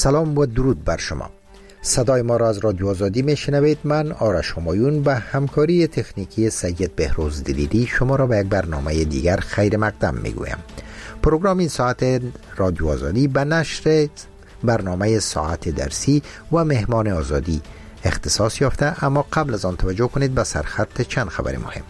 سلام و درود بر شما. صدای ما را از رادیو آزادی میشنوید. من آرش همایون به همکاری تکنیکی سید بهروز دلیری شما را به یک برنامه دیگر خیر مقدم میگویم. پروگرام این ساعت رادیو آزادی به نشر برنامه ساعت درسی و مهمان آزادی اختصاص یافته، اما قبل از آن توجه کنید به سرخط چند خبر مهم.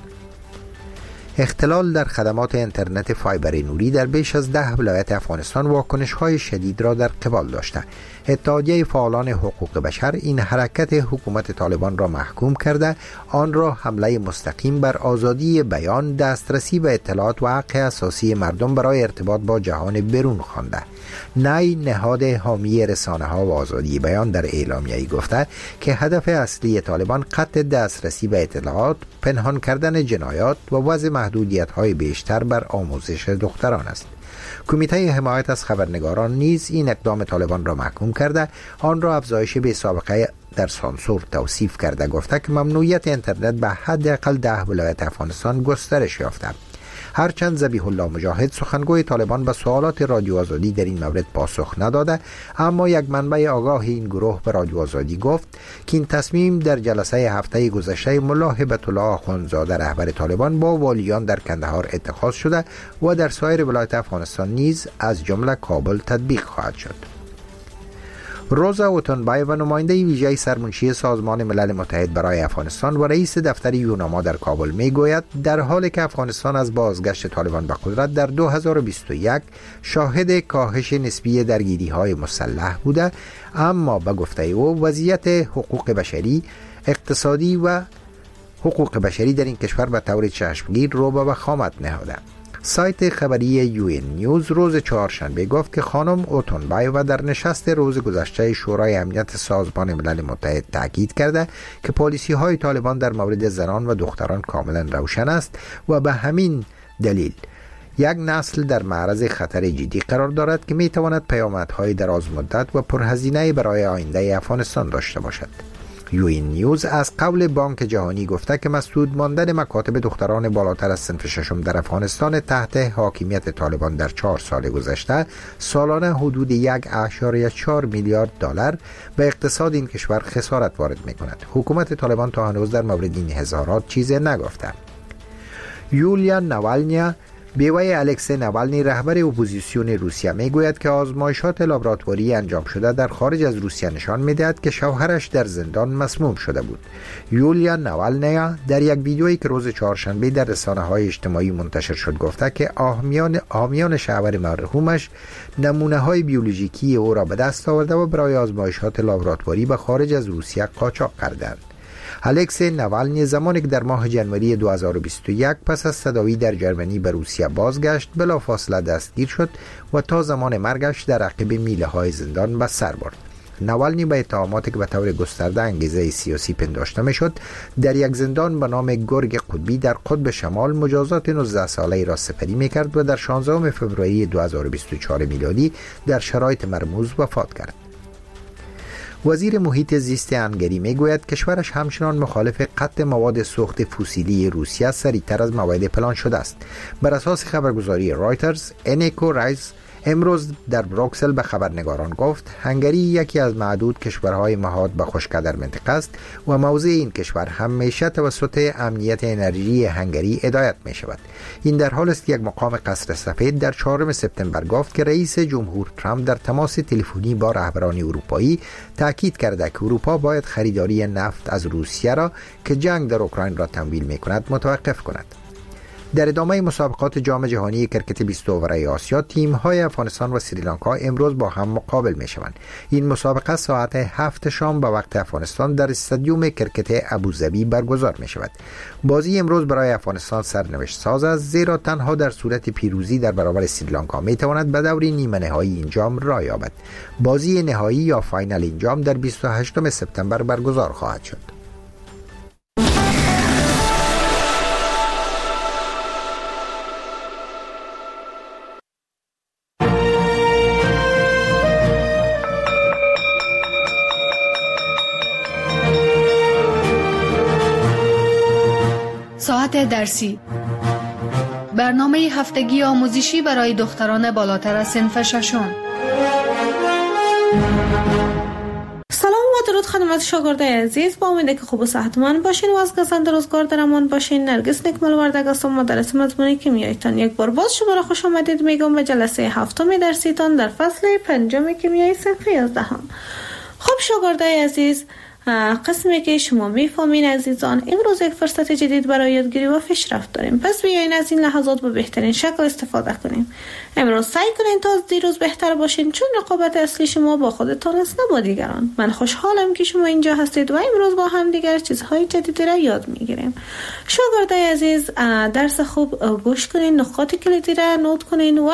اختلال در خدمات اینترنت فایبر نوری در بیش از 10 ولایت افغانستان واکنش‌های شدید را در قبال داشته. اتحادیه فعالان حقوق بشر این حرکت حکومت طالبان را محکوم کرده، آن را حمله مستقیم بر آزادی بیان، دسترسی به اطلاعات و حق اساسی مردم برای ارتباط با جهان بیرون خوانده. نای نهاد حامی رسانه‌ها و آزادی بیان در اعلامیه‌ای گفته که هدف اصلی طالبان قطع دسترسی به اطلاعات، پنهان کردن جنایات و وضع محدودیت‌های بیشتر بر آموزش دختران است. کمیته حمایت از خبرنگاران نیز این اقدام طالبان را محکوم کرده، آن را افزایش بی سابقه در سانسور توصیف کرده، گفته که ممنوعیت اینترنت به حداقل 10 ولایت افغانستان گسترش یافته. هرچند ذبیح الله مجاهد سخنگوی طالبان به سوالات رادیو آزادی در این مورد پاسخ نداده، اما یک منبع آگاه این گروه به رادیو آزادی گفت که این تصمیم در جلسه هفته گذشته ملا هبت الله آخوندزاده رهبر طالبان با والیان در کندهار اتخاذ شده و در سایر ولایات افغانستان نیز از جمله کابل تطبیق خواهد شد. روزا اوتونبای و نماینده ویژه سرمنشی سازمان ملل متحد برای افغانستان و رئیس دفتر یوناما در کابل میگوید در حالی که افغانستان از بازگشت طالبان به قدرت در 2021 شاهد کاهش نسبی درگیری‌های مسلح بوده، اما به گفته او وضعیت حقوق بشری، اقتصادی و حقوق بشری در این کشور به طور چشمگیر رو به وخامت نهاده. سایت خبری یوئن نیوز روز چهارشنبه گفت که خانم اوتونبای و در نشست روز گذشته شورای امنیت سازمان ملل متحد تاکید کرده که پالیسی های طالبان در مورد زنان و دختران کاملا روشن است و به همین دلیل یک نسل در معرض خطر جدی قرار دارد که می تواند پیامدهای دراز مدت و پرهزینه برای آینده افغانستان داشته باشد. یوئن نیوز از قول بانک جهانی گفته که مسدود ماندن مکاتب دختران بالاتر از صنف ششم در افغانستان تحت حاکمیت طالبان در 4 سال گذشته سالانه حدود 1.4 میلیارد دلار به اقتصاد این کشور خسارت وارد می کند. حکومت طالبان تا هنوز در مورد این هزارات چیزی نگفته. یولیا ناوالنیا بیوه الکسی ناوالنی رهبر اپوزیسیون روسیه میگوید که آزمایشات لابراتواری انجام شده در خارج از روسیه نشان میدهد که شوهرش در زندان مسموم شده بود. یولیا ناوالنیا در یک ویدیویی که روز چهارشنبه در رسانه‌های اجتماعی منتشر شد گفته که حامیان شوهر مرحومش نمونه‌های بیولوژیکی او را به دست آورده و برای آزمایشات لابراتواری به خارج از روسیه قاچاق کردند. الکسی ناوالنی زمانی که در ماه ژانویه 2021 پس از تداوی در ژرمنی به روسیه بازگشت بلافاصله دستگیر شد و تا زمان مرگش در عقب میله‌های زندان به سر برد. ناوالنی به اتهاماتی که به طور گسترده انگیزه سیاسی پنداشته میشد در یک زندان به نام گرگ قطبی در قطب شمال مجازات 19 ساله‌ای را سپری میکرد و در 16 فوریه 2024 میلادی در شرایط مرموز وفات کرد. وزیر محیط زیست هنگری میگوید کشورش همچنان مخالف قطع مواد سوخت فسیلی روسیه سریعتر از موعد پلان شده است. بر اساس خبرگزاری رایترز، انیکو رایز امروز در بروکسل به خبرنگاران گفت هنگری یکی از معدود کشورهای مهاد به خشکی در منطقه است و موضع این کشور همیشه توسط امنیت انرژی هنگری هدایت می شود. این در حال است که یک مقام قصر سفید در 4 سپتامبر گفت که رئیس جمهور ترامپ در تماس تلفنی با رهبران اروپایی تاکید کرده که اروپا باید خریداری نفت از روسیه را که جنگ در اوکراین را تمویل می کند متوقف کند. در ادامه مسابقات جام جهانی کرکت 20 اوور آسیا تیم‌های افغانستان و سریلانکا امروز با هم مقابل می‌شوند. این مسابقه ساعت 7 شام به وقت افغانستان در استادیوم کرکت ابوظبی برگزار می‌شود. بازی امروز برای افغانستان سرنوشت ساز است، زیرا تنها در صورت پیروزی در برابر سریلانکا می‌تواند به دور نیمه نهایی این جام راه یابد. بازی نهایی یا فاینال این جام در 28 سپتامبر برگزار خواهد شد. ساعت درسی، برنامه هفتگی آموزشی برای دختران بالاتر از صنف ششم. خدمت شاگردای عزیز، با امید که خوب و صحتمند باشین و از گزند روزگار در امان باشین. نرگس نکمل وردگ هستم، مدرس مضمون کیمیایتان. یک بار باز شما را خوش آمدید میگم به جلسه هفتم درسیتان در فصل 5 کیمیای صنف 11. خب شاگردای عزیز، قسمی که شما میفهمین عزیزان، امروز یک فرصت جدید برای یادگیری و پیشرفت داریم. پس بیاین از این لحظات به بهترین شکل استفاده کنیم. امروز سعی کنین تا از دیروز بهتر باشین، چون رقابت اصلی شما با خودتان است نه با دیگران. من خوشحالم که شما اینجا هستید و امروز با هم دیگر چیزهای جدیدی را یاد میگیریم. شاگردای عزیز، درس خوب گوش کنین، نکات کلیدی را نوت کنین و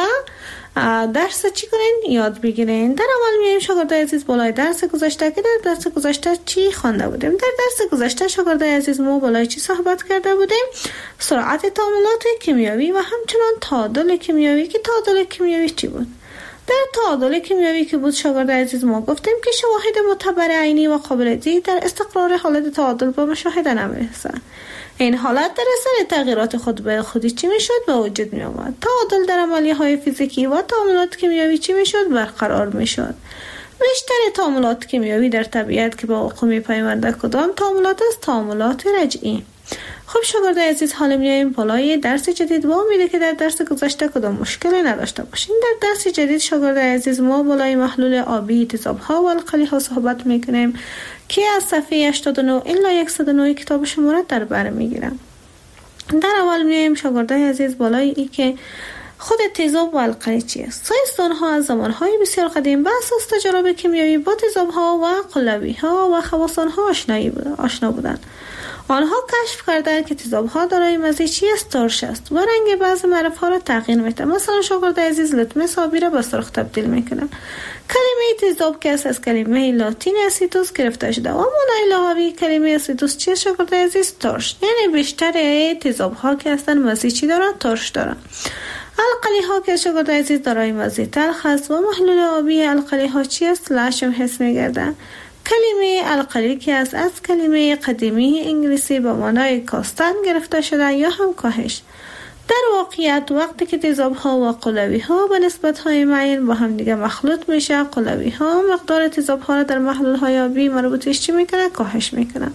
درس چی کنین یاد بگیرین. در اول میایم شاگردای عزیز بالای درس گذشته که در درس گذشته چی خوانده بودیم. در درس گذشته شاگردای عزیز ما بالای چی صحبت کرده بودیم؟ سرعت تعاملات کیمیایی و همچنان تعادل کیمیایی. که تعادل کیمیایی چی بود؟ در تعادل کیمیایی که بود شاگردای عزیز ما گفتیم که شواهد معتبر عینی و قابل دید در استقرار حالت تعادل به مشاهده نمیرسه. این حالت در اثر تغییرات خود به خودی چی میشد به وجود می آمد. تعادل در عملیه های فیزیکی و تعاملات کیمیایی چی میشد برقرار میشد. بیشتر تعاملات کیمیایی در طبیعت که با وقوع میپیونده کدام تعاملات است؟ تعاملات رجعی. خب شاگردای عزیز، حالا میایم بالای درس جدید و امیده که در درس گذشته کدام مشکلی نداشته باشین. در درس جدید شاگردای عزیز ما بالای محلول آبی، تیزاب‌ها و القلی‌ها صحبت میکنیم که از صفحه 89 الی 109 کتاب شما را در بر میگیرم. در اول میایم شاگردای عزیز بالای ای که خود تیزاب و القلی چی است. ساینسدان‌ها از زمانهای بسیار قدیم به اساس تجارب کیمیایی با تیزاب‌ها و قلوی‌ها و خواصان‌ها آشنا بودند. آنها کشف کردند که تیزاب‌ها دارای مزه چی است؟ ترش است و رنگ بعضی معرف‌ها را تغییر می‌دهد. مثلا شاگردای عزیز لتمس آبی را به سرخ تبدیل می‌کنند. کلمه تیزاب که از کلمه لاتین اسیتوس گرفته شده و معنای لغوی کلمه اسیتوس چی است شاگردای عزیز؟ ترش. یعنی بیشتر تیزاب‌ها که هستند مزه چی دارند؟ ترش دارند. القلی‌ها که شاگردای عزیز دارای مزه تلخ است و محلول آبی القلی‌ها چی است؟ لشم حس می‌گردند. کلمه القلی که از کلمه قدیمی انگلیسی به معنای کاستن گرفته شده یا هم کاهش. در واقعیت وقتی که تیزاب‌ها و قلوی‌ها به نسبت‌های معین با هم دیگه مخلوط میشه، قلوی‌ها مقدار تیزاب‌ها را در محلول‌های آبی مربوطش چی میکنه؟ کاهش میکنه.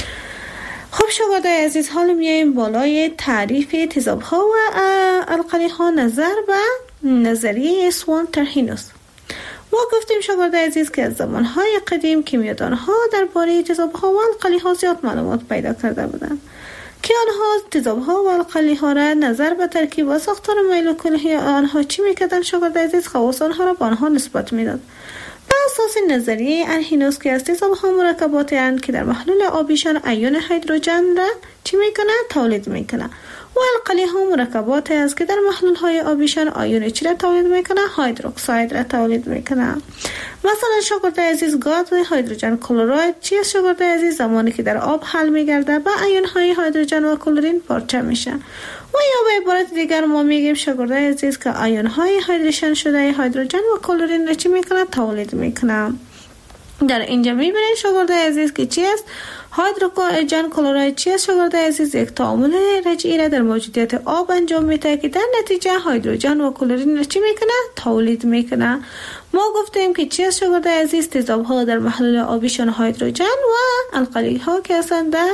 خب شاگردای عزیز، حالا میایم بالای تعریف تیزاب‌ها و القلی‌ها نظر به نظریه اسوان ترهینوس. ما گفتیم شاگردای عزیز که از زمانهای قدیم کیمیادانها درباره تیزاب‌ها و القلی‌ها زیاد معلومات پیدا کرده بودند که آنها تیزاب‌ها و القلی‌ها را نظر به ترکیب و ساختار مولکولی آنها چی می‌کردند شاگردای عزیز؟ خواص آنها را به آنها نسبت میداد. به اساس نظریه ارهینوس که از تیزاب‌ها مرکباتی اند که در محلول آبیشان ایون هیدروژن را چی میکنه؟ تولید میکنه. و القلی‌ها مرکباتی است که در محلول‌های آبیشان آیون چی را تولید میکنه؟ هیدروکساید را تولید میکنه. مثلا شاگردای عزیز گاز هیدروژن کلراید چی است شاگردای عزیز؟ زمانی که در آب حل میگرده به ایون‌های هیدروژن و کلورین پارچه میشه. و یا به عبارت دیگر ما میگیم شاگردای عزیز که ایون‌های هیدروژن شده هیدروژن و کلورین را چی میکنه؟ تولید میکنه. در اینجا میبینید شاگردای عزیز که چی است؟ هیدروژن کلراید چی است شاگردای عزیز؟ یک تعامل رجعی را در موجودیت آب انجام میده که در نتیجه هیدروژن و کلورین را چی میکنه؟ تولید میکنه. ما گفتیم که چی است شاگردای عزیز؟ تیزاب‌ها در محلول آبیشان هیدروژن و القلی‌ها که اصلا در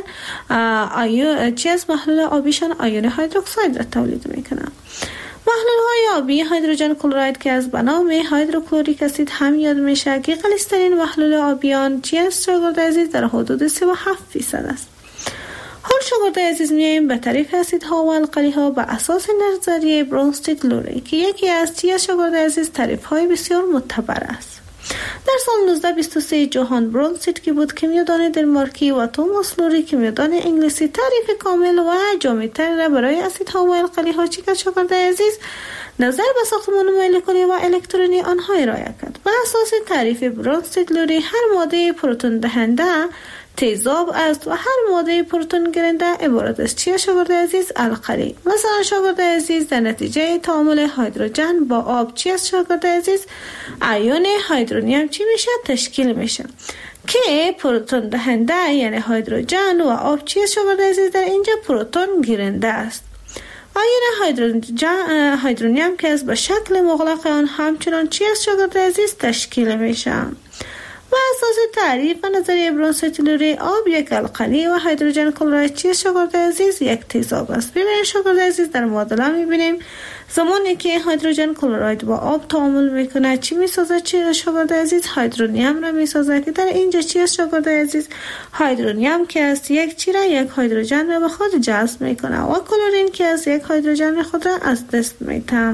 چی است؟ محلول آبیشان آیون هیدروکساید را تولید میکنه. محلول‌های آبی هیدروژن کلراید که از بنام هیدروکلوریک اسید هم یاد میشه که غلیظ‌ترین محلول آبیان چی است شاگردای عزیز؟ در حدود 37% است. حال شاگردای عزیز میایم به تعریف اسیدها و القلی‌ها به اساس نظریه برونستید-لوری که یکی از چی است شاگردای عزیز؟ تعریف‌های بسیار معتبر است. در سال 1923 جوهان برونستید که بود کیمیادان دنمارکی و توماس لوری کیمیادان انگلیسی تعریف کامل و جامع‌تر را برای اسیدها و القلی‌ها چی کرد شاگردای عزیز؟ نظر به ساختمان مولکولی و الکترونی آنها ارائه کرد. به اساس تعریف برونستید-لوری هر ماده پروتون دهنده تیزاب است و هر ماده پروتون گیرنده عبارت است چیه شاگردای عزیز؟ القلی. مثلا شاگردای عزیز در نتیجه تعامل هیدروژن با آب چی است شاگردای عزیز؟ ایون هیدرونیم چی میشه؟ تشکیل میشه که پروتون دهنده یعنی هیدروژن و آب چی است شاگردای عزیز؟ در اینجا پروتون گیرنده است. ایون هیدرونیم که از به شکل مغلق آن همچنان چی است شاگردای عزیز؟ تشکیل میشه. و اساس تعریف و نظریه برونستیلوری آب یک القلی و هیدروژن کلراید چیست شاگرد عزیز؟ یک تیزاب است. ببینید شاگرد عزیز در معادله میبینیم زمانی که هیدروژن کلراید با آب تعامل میکنه چی میسازه؟ چی شاگرد عزیز؟ هیدرونیم را میسازه که در اینجا چی است شاگرد عزیز؟ هیدرونیم که است یک چی را یک هیدروژن را به خود جذب میکنه و کلورین که است یک هیدروژن خود را از دست میده.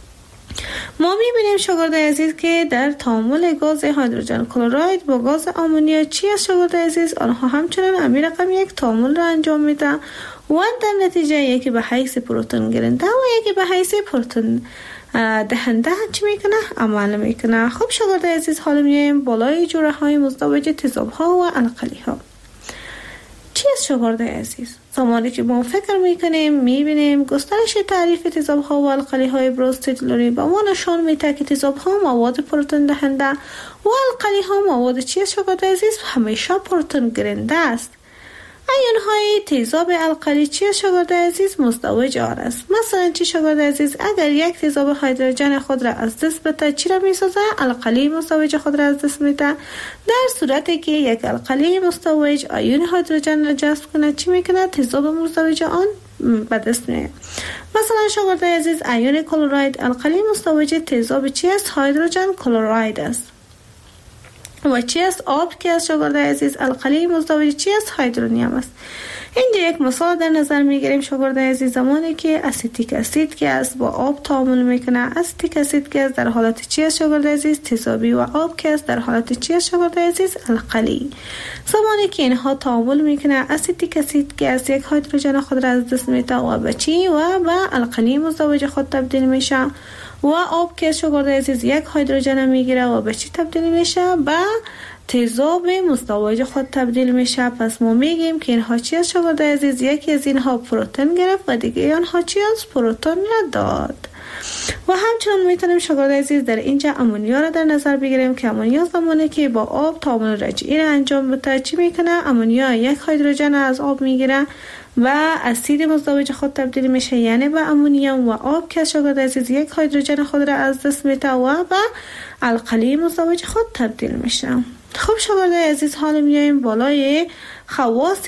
ما میبینیم شاگرد عزیز که در تعامل گاز هیدروژن کلراید با گاز آمونیا چی است شاگرد عزیز؟ آنها همچنان امی رقم یک تعامل را انجام میده و در نتیجه یکی به حیث پروتون گیرنده و یکی به حیث پروتون دهنده چی میکنه؟ عمل میکنه. خب شاگرد عزیز حالا میایم بالای جوره های مزدوج تیزاب ها و القلی ها. چی است شاگرد عزیز؟ زمانی که ما فکر میکنیم میبینیم گسترش تعریف تیزاب ها و القلی های برونستیلوری با ما نشان میده که تیزاب ها مواد پروتون دهنده و القلی ها مواد چی است شاگرد عزیز؟ همیشه پروتون گیرنده است. ایون های تیزاب القلی چی است شاگرد عزیز؟ مزدوج آر است. مثلا چی شاگرد عزیز؟ اگر یک تیزاب هیدروژن خود را از دست بده چی را میسازه؟ القلی مزدوج خود را از دست میده. در صورتی که یک القلی مزدوج ایون هیدروژن را جذب کنه چی میکنه؟ تیزاب مزدوج آن به دست میاد. مثلا شاگرد عزیز ایون کلراید القلی مزدوج تیزاب چی است؟ هیدروژن کلراید است. و چی است؟ آب که است شاگرد عزیز القلی مزدوج چی است؟ هیدرونیم است. اینجا یک مثال در نظر میگیریم شاگرد عزیز زمانی که اسیتیک اسید که است با آب تعامل میکنه. اسیتیک اسید که است در حالت چی است شاگرد عزیز؟ تیزابی و آب که است در حالت چی است شاگرد عزیز؟ القلی. زمانی که اینها تعامل میکنه اسیتیک اسید که است یک هیدروژن خود را از دست میده و به چی و به القلی مزدوج خود تبدیل میشه و آب که شاگرد عزیز یک هیدروژن میگیره و به چی تبدیل میشه؟ به تیزاب مزدوج خود تبدیل میشه. پس ما میگیم که اینها چی است شاگرد عزیز؟ یکی از اینها پروتون گرفت و دیگه آنها چی است؟ پروتون را داد. و همچنان میتونیم شاگرد عزیز در اینجا امونیا را در نظر بگیریم که امونیا زمانی که با آب تعامل رجعی را انجام بده چی میکنه؟ امونیا یک هیدروژن از آب میگیره و اسید مزدوج خود تبدیل میشه یعنی به امونیوم و آب که شاگرد عزیز یک هیدروژن خود را از دست میده و به القلی مزدوج خود تبدیل میشه. خب شاگرد عزیز حالا میایم بالای خواص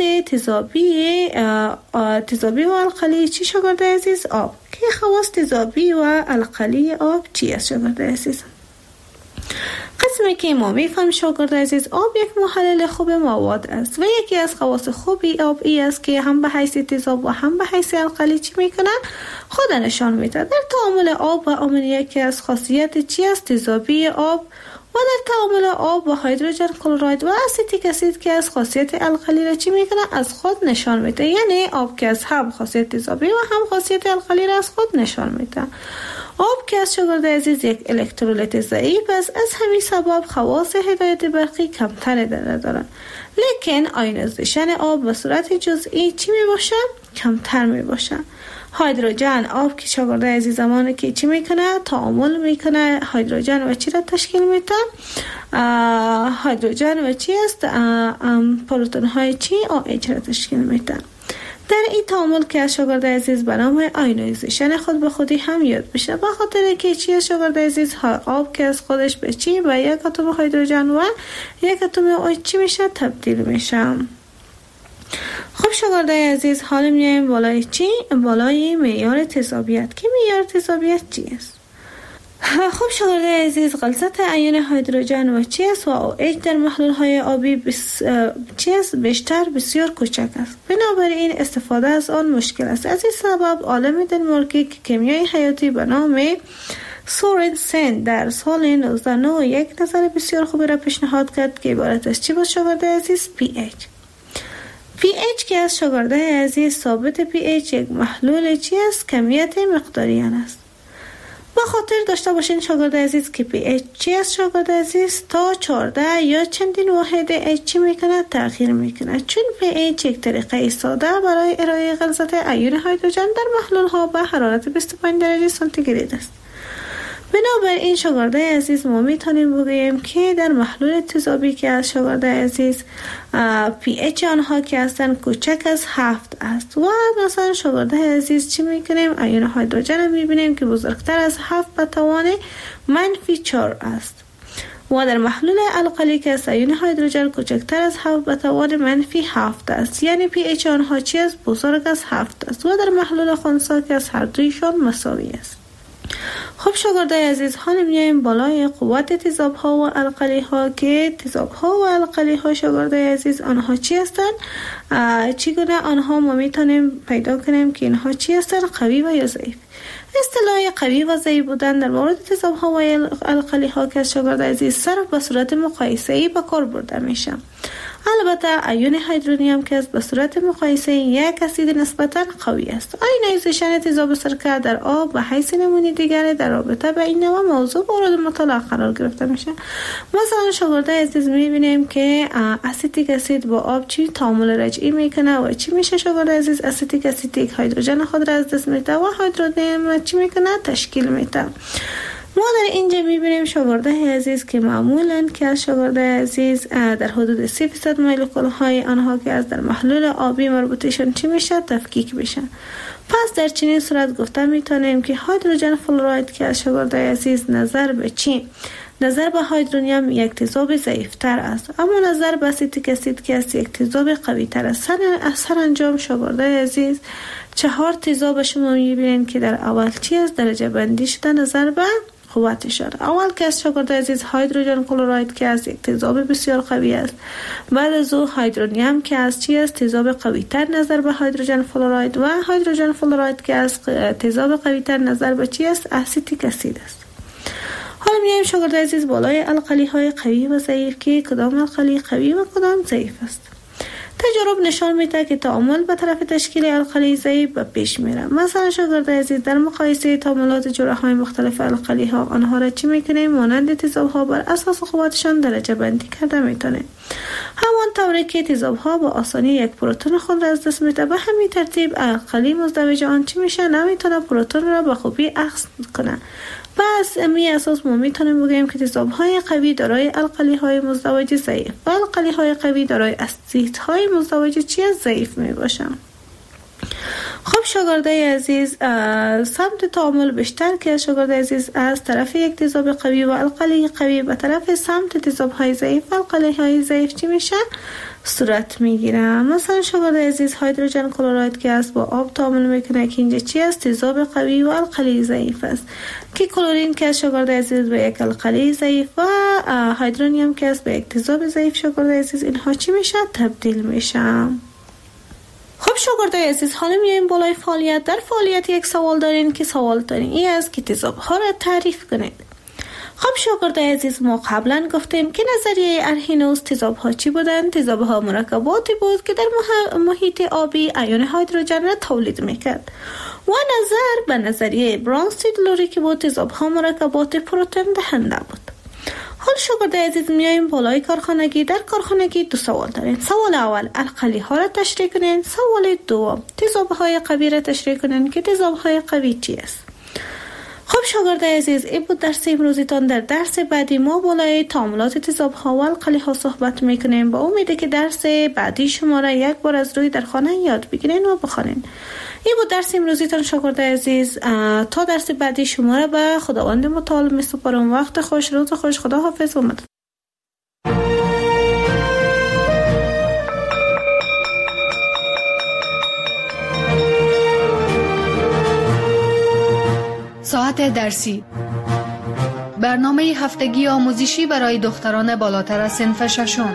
تیزابی و القلی چی شاگرد عزیز؟ آب. که خواص تیزابی و القلی آب چی است شاگرد عزیز؟ قسمی که ما میفهم شاگرد عزیز آب یک محلل خوب مواد است و یکی از خواص خوبی آب ای است که هم به حیث تیزاب و هم به حیث القلی چی میکنه؟ خود نشان میده. در تعامل آب و آمونیا که از خاصیت چی است؟ تیزابی آب و در تعامل آب و هیدروژن کلراید و اسیتیک اسید که از خاصیت القلی را چی میکنه؟ از خود نشان میده. یعنی آب که از هم خاصیت تیزابی و هم خاصیت القلی را از خود نشان میده. آب که از شاگرد عزیز یک الکترولیت ضعیف است، از همین سبب خواص هدایت برقی کمتر دارد. لیکن آیونیزیشن آب به صورت جزئی چی میباشه؟ کمتر میباشه. هیدروژن آب که شاگرد عزیز زمانی که چی میکنه؟ تعامل میکنه. هیدروژن و چی را تشکیل میده؟ هیدروژن و چی است؟ پروتون های چی؟ OH را تشکیل میده. در این تعامل که از شاگرد عزیز به نام آیونیزیشن خود به خودی هم یاد میشه. به خاطر که چی شاگرد عزیز آب که از خودش به چی؟ به یک اتم هیدروژن و یک اتم OH چی میشه؟ تبدیل میشه. خب شاگرد عزیز حالا میایم بالای چی؟ بالای معیار تیزابیت. که معیار تیزابیت چی است؟ خب شاگرد عزیز غلظت ایون هیدروژن و چی است و OH در محلول های آبی چی است؟ بیشتر بسیار کوچک است. بنابراین استفاده از آن مشکل است. از این سبب عالم دنمارکی که کیمیای حیاتی به نام سورنسن در سال 1991 نظر بسیار خوبی را پیشنهاد کرد که عبارت از چی بود شاگرد عزیز؟ pH که از شاگرد عزیز ثابت pH یک محلول چی است؟ کمیت مقداریان است. با خاطر داشته باشین شاگرد عزیز که pH چی است شاگرد عزیز؟ تا 14 یا چندین واحد H چی میکنه؟ تغییر میکنه. چون pH یک طریقه ساده برای ارائه غلظت ایون هیدروژن در محلول ها به حرارت 25 درجه سانتیگراد است. بنابراین شاگرد عزیز ما میتونیم بگوییم که در محلول تیزابی که از شاگرد عزیز pH آنها که هستن کوچک از 7 است و مثلا شاگرد عزیز چی میکنیم؟ ایون هیدروژن میبینیم که بزرگتر از 7 به توان -4 است و در محلول القلی که است ایون هیدروژن کوچکتر از 7 به توان -7 است، یعنی pH آنها چی است؟ بزرگ از 7 است. و در محلول خنثی که از هر دویشان مساوی است. خب شاگردای عزیز، حالا میایم بالای قوت تیزاب ها و القلی ها که تیزاب ها و القلی ها شاگردای عزیز آنها چی هستند؟ چگونه آنها ما میتونیم پیدا کنیم که اینها چی هستند؟ قوی و یا ضعیف. اصطلاح قوی و ضعیف بودن در مورد تیزاب ها و القلی ها که شاگردای عزیز صرف به صورت مقایسه‌ای به کار برده میشه. البته ایون هیدرونیم که به صورت مقایسه یک اسید نسبتاً قوی است. آیونیزیشن تیزاب سرکه در آب به حیث نمونه دیگری در رابطه با این نوع موضوع مورد مطالعه قرار گرفته میشه. مثلا شاگردای عزیز میبینیم که اسیتیک اسید با آب چی تعامل رجعی میکنه و چی میشه شاگردای عزیز؟ اسیتیک اسید هیدروژن خود را از دست میده و هیدرونیم چی میکنه؟ تشکیل میده. ما در اینجا میبینیم شاگردای عزیز که معمولاً که از شاگردای عزیز در حدود 3% مولکول های آنها که از در محلول آبی مربوطشون چی میشه؟ تفکیک میشن. پس در چنین صورت گفته میتونیم که هیدروژن فلوراید که از شاگردای عزیز نظر به چی؟ نظر به هیدرونیم یک تیزاب ضعیفتر است، اما نظر به اسیتیک اسید که است یک تیزاب قوی تر است. سرانجام شاگردای عزیز 4 تیزاب شما میبینید که در اول چی است؟ درجه بندی شده نظر به قوت شد. اول که از شاگردای عزیز هیدروژن کلراید که از یک تیزاب بسیار قوی است. بعد از او هیدرونیم که از چی است؟ تیزاب قوی تر نظر به هیدروژن فلوراید و هیدروژن فلوراید که از تیزاب قوی تر نظر به چی است؟ اسیتیک اسید است. حالا میایم شاگردای عزیز بالای القلی های قوی و ضعیف که کدام القلی قوی و کدام ضعیف است. تجارب نشان میده که تعامل به طرف تشکیل القلی ضعیف به پیش میره. مثلا شاگردای عزیز در مقایسه تعاملات جرعه های مختلف القلی ها آنها را چی میکنیم؟ مانند تیزاب ها بر اساس قوتشان درجه بندی کرده میتونه. همان طوری که تیزاب ها با آسانی یک پروتون خود را از دست میده، به همین ترتیب القلی مزدوج آن چی میشه؟ نمیتونه پروتون را به خوبی اخذ کنه. پس امی اساس ما میتونیم بگیم که تیزاب های قوی دارای القلی های مزدوج ضعیف و القلی های قوی دارای اسید های مزدوج چی ضعیف می باشن. خب شاگردای عزیز، سمت تعامل بیشتر که شاگردای عزیز از طرف یک تیزاب قوی و القلی قوی به طرف سمت تیزاب های ضعیف و القلی های ضعیف چی میشه؟ صورت میگیره. مثلا شاگردای عزیز هیدروژن کلراید که است با آب تعامل میکنه که اینجا چی است؟ تیزاب قوی و القلی ضعیف است. که کلورین که شاگردای عزیز به یک القلی ضعیف و هیدرونیم که است به یک تیزاب ضعیف شاگردای عزیز اینها چی میشه؟ تبدیل میشه. خب شاگردای عزیز، حالا میایم بالای فعالیت. در فعالیت یک سوال دارین که سوال دارین این است که تیزاب ها را تعریف کنید. خب شاگردای عزیز، ما قبلا گفتیم که نظریه ارهینوس تیزاب ها چی بودن؟ تیزاب ها مرکباتی بود که در محیط آبی ایون هیدروژن را تولید میکرد. و نظر به نظریه برانستید-لوری که بود تیزاب ها مرکبات پروتون دهنده بود. حال شاگردای عزیز میایم بالای کارخانگی. در کارخانگی 2 سوال دارین. سوال اول القلی ها را تشریح کنین. سوال دوم تیزاب های قوی را تشریح کنین که تیزاب های قوی چی است. خب شاگردای عزیز، این بود درس امروزیتان. در درس بعدی ما بالای تعاملات تیزاب ها و القلی ها صحبت میکنیم. با امید که درس بعدی شما را یک بار از روی در خانه یاد بگیرین و بخوانین. این بود درس امروزیتان شاگردای عزیز. تا درس بعدی شما را به خداوند متعال میسپارم. وقت خوش، روز خوش، خدا حافظ و مدد. ساعت درسی، برنامه هفتگی آموزشی برای دختران بالاتر از صنف ششم.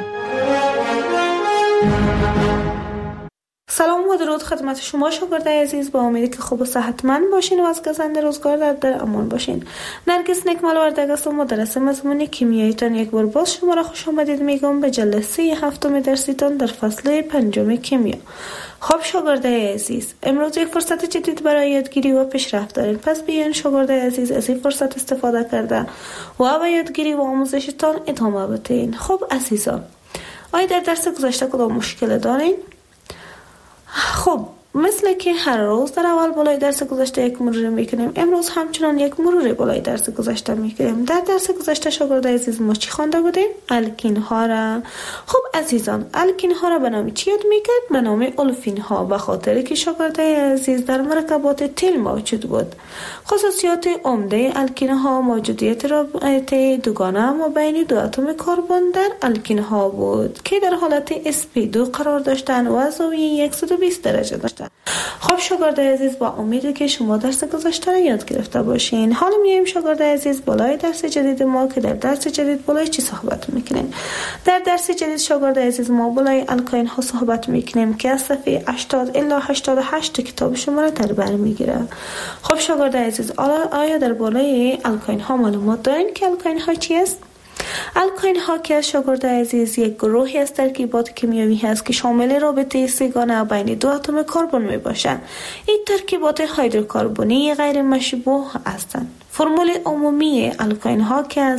سلام و درود خدمت شما شاگردای عزیز. با امیدی که خوب و صحتمند باشین و از گزند روزگار در امان باشین. نرگس نکمل وردگ هستم، مدرس مضمون کیمیاییتان. یک بار باز شما را خوش آمدید میگم به جلسه 7 درسیتان در فصل 5 کیمیا. خب شاگردای عزیز، امروز یک فرصت جدید برای یادگیری و پیشرفت دارید. پس بیاین شاگردای عزیز از این فرصت استفاده کرده و به یادگیری و آموزشتان ادامه بدین. خب عزیزان، آیا در درس گذشته کدام مشکل دارین؟ خب مثل که هر روز در اول بالای درس گذشته یک مرور میکنیم، امروز همچنان یک مرور بالای درس گذشته میکنیم. در درس گذشته شاگرد عزیز ما چی خوانده بودیم؟ الکین ها را. خب عزیزان، الکین ها را به نام چی یاد میکرد؟ به نام اولفین ها، به خاطر که شاگرد عزیز در مرکبات تیل موجود بود. خصوصیات عمده الکین ها موجودیت رابطه دوگانه ما بین دو اتم کربن در الکین ها بود که در حالت sp2 قرار داشتن و زاویه 120 درجه داشتن. خب شاگرد عزیز، با امیدی که شما درس گذشته را یاد گرفته باشین. حالا میایم شاگرد عزیز بالای درس جدید ما که در درس جدید بالای چی صحبت میکنیم؟ در درس جدید شاگرد عزیز ما بالای الکین ها صحبت میکنیم که از صفحه 80 الی 88 کتاب شما را در بر میگیره. خب شاگرد عزیز، آیا در بالای الکین ها معلومات دارین که الکین ها چی است؟ الکین ها که شاگرد عزیز یک گروهی از ترکیبات کیمیایی هست که شامل رابطه سه‌گانه بین دو اتم کربن می باشند. این ترکیبات هیدروکربنی غیر مشبوه هستند. فرمول عمومی الکین ها که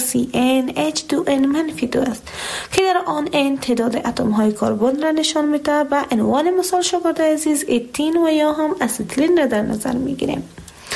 CnH2n-2 است که در آن n تعداد اتم های کربن را نشان میده. به عنوان مثال شاگرد عزیز اتین و یا هم اسیتیلین را در نظر میگیریم.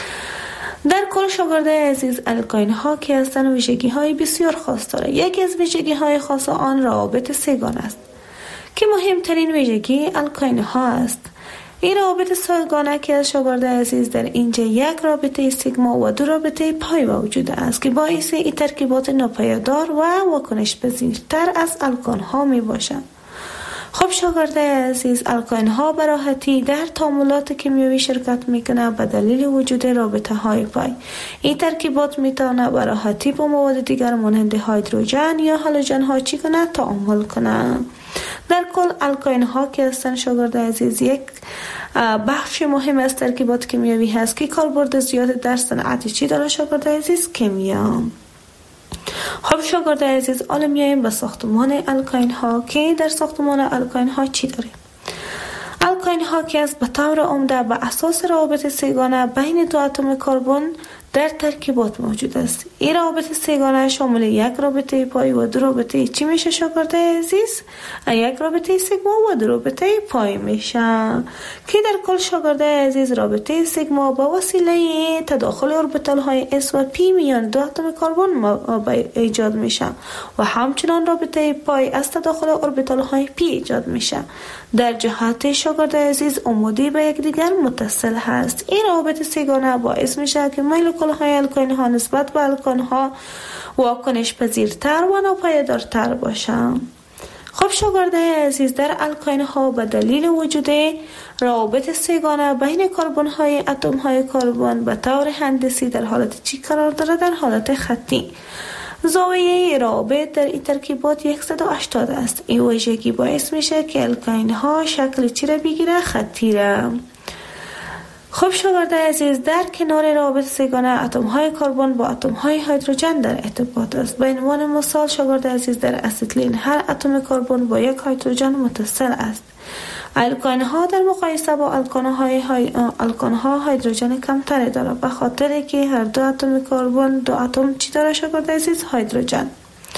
در کل شاگرد عزیز، الکین ها که هستند ویژگی های بسیار خاص داره. یکی از ویژگی های خاص آن روابط سه‌گانه است که مهمترین ویژگی الکین ها است. این روابط سه‌گانه که از شاگرد عزیز در اینجا یک رابطه سیگما و دو رابطه پای موجود است که باعث این ترکیبات ناپایدار و واکنش پذیرتر از الکین ها می باشند. خب شاگرد عزیز، الکین ها به راحتی در تعاملات کیمیایی شرکت میکنه به دلیل وجود رابطه های پای. این ترکیبات میتونه به راحتی با مواد دیگر مانند هیدروژن یا هالوژن ها چی کنه؟ تعامل کنه. در کل الکین ها که هستن شاگرد عزیز یک بخش مهم از ترکیبات کیمیایی هست که کاربرد زیاد در صنعت چی داره شاگرد عزیز؟ کیمیا. خب شاگرد عزیز، حالا میایم به ساختمان الکین ها که در ساختمان الکین ها چی داریم؟ الکین ها که از به طور عمده به اساس روابط سه‌گانه بین دو اتم کربن در ترکیبات موجود است. این روابط سه‌گانه شامل یک رابطه پای و دو رابطه چی میشه شاگرد عزیز؟ یک رابطه سیگما و دو رابطه پای میشه که در کل شاگرد عزیز رابطه سیگما با وسیله تداخل اوربیتال های S و P میان دو اتم کربن ایجاد میشه و همچنان رابطه پای از تداخل اوربیتال های P ایجاد میشه. در جهت شاگرد عزیز عمودی به یکدیگر متصل هست. این روابط سه‌گانه باعث میشه که مولکول های الکین ها نسبت به الکین ها واکنش پذیرتر و ناپایدارتر باشند. خب شاگرد عزیز، در الکین ها به دلیل وجود روابط سه‌گانه بین کربن های اتم های کربن به طور هندسی در حالت چی قرار داره؟ در حالت خطی. زاویه روابط در این ترکیبات 180 است. این ویژگی باعث میشه که الکین ها شکل چی را بگیره؟ خطی را. خب شاگرد عزیز، در کنار روابط سه‌گانه اتم های کربن با اتم های هیدروژن در ارتباط است. به عنوان مثال شاگرد عزیز، در اسیتیلین هر اتم کربن با یک هیدروژن متصل است. الکین ها در مقایسه با الکین ها هیدروژن کمتری داره به خاطر که هر دو اتم کربن دو اتم چی داره شاگرد عزیز؟ هیدروژن.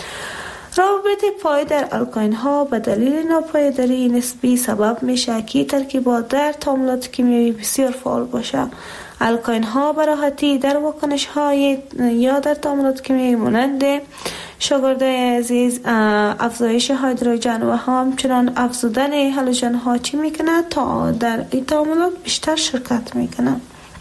روابط پای در الکین ها به دلیل ناپایداری نسبی سبب میشه که ترکیبات در تعاملات کیمیایی بسیار فعال باشه. الکین ها به راحتی در واکنش های یا در تعاملات کیمیایی مانند شاگرد عزیز افزایش هیدروژن و همچنان افزودن هالوژن ها چی میکنه؟ تا در این تعاملات بیشتر شرکت میکنه.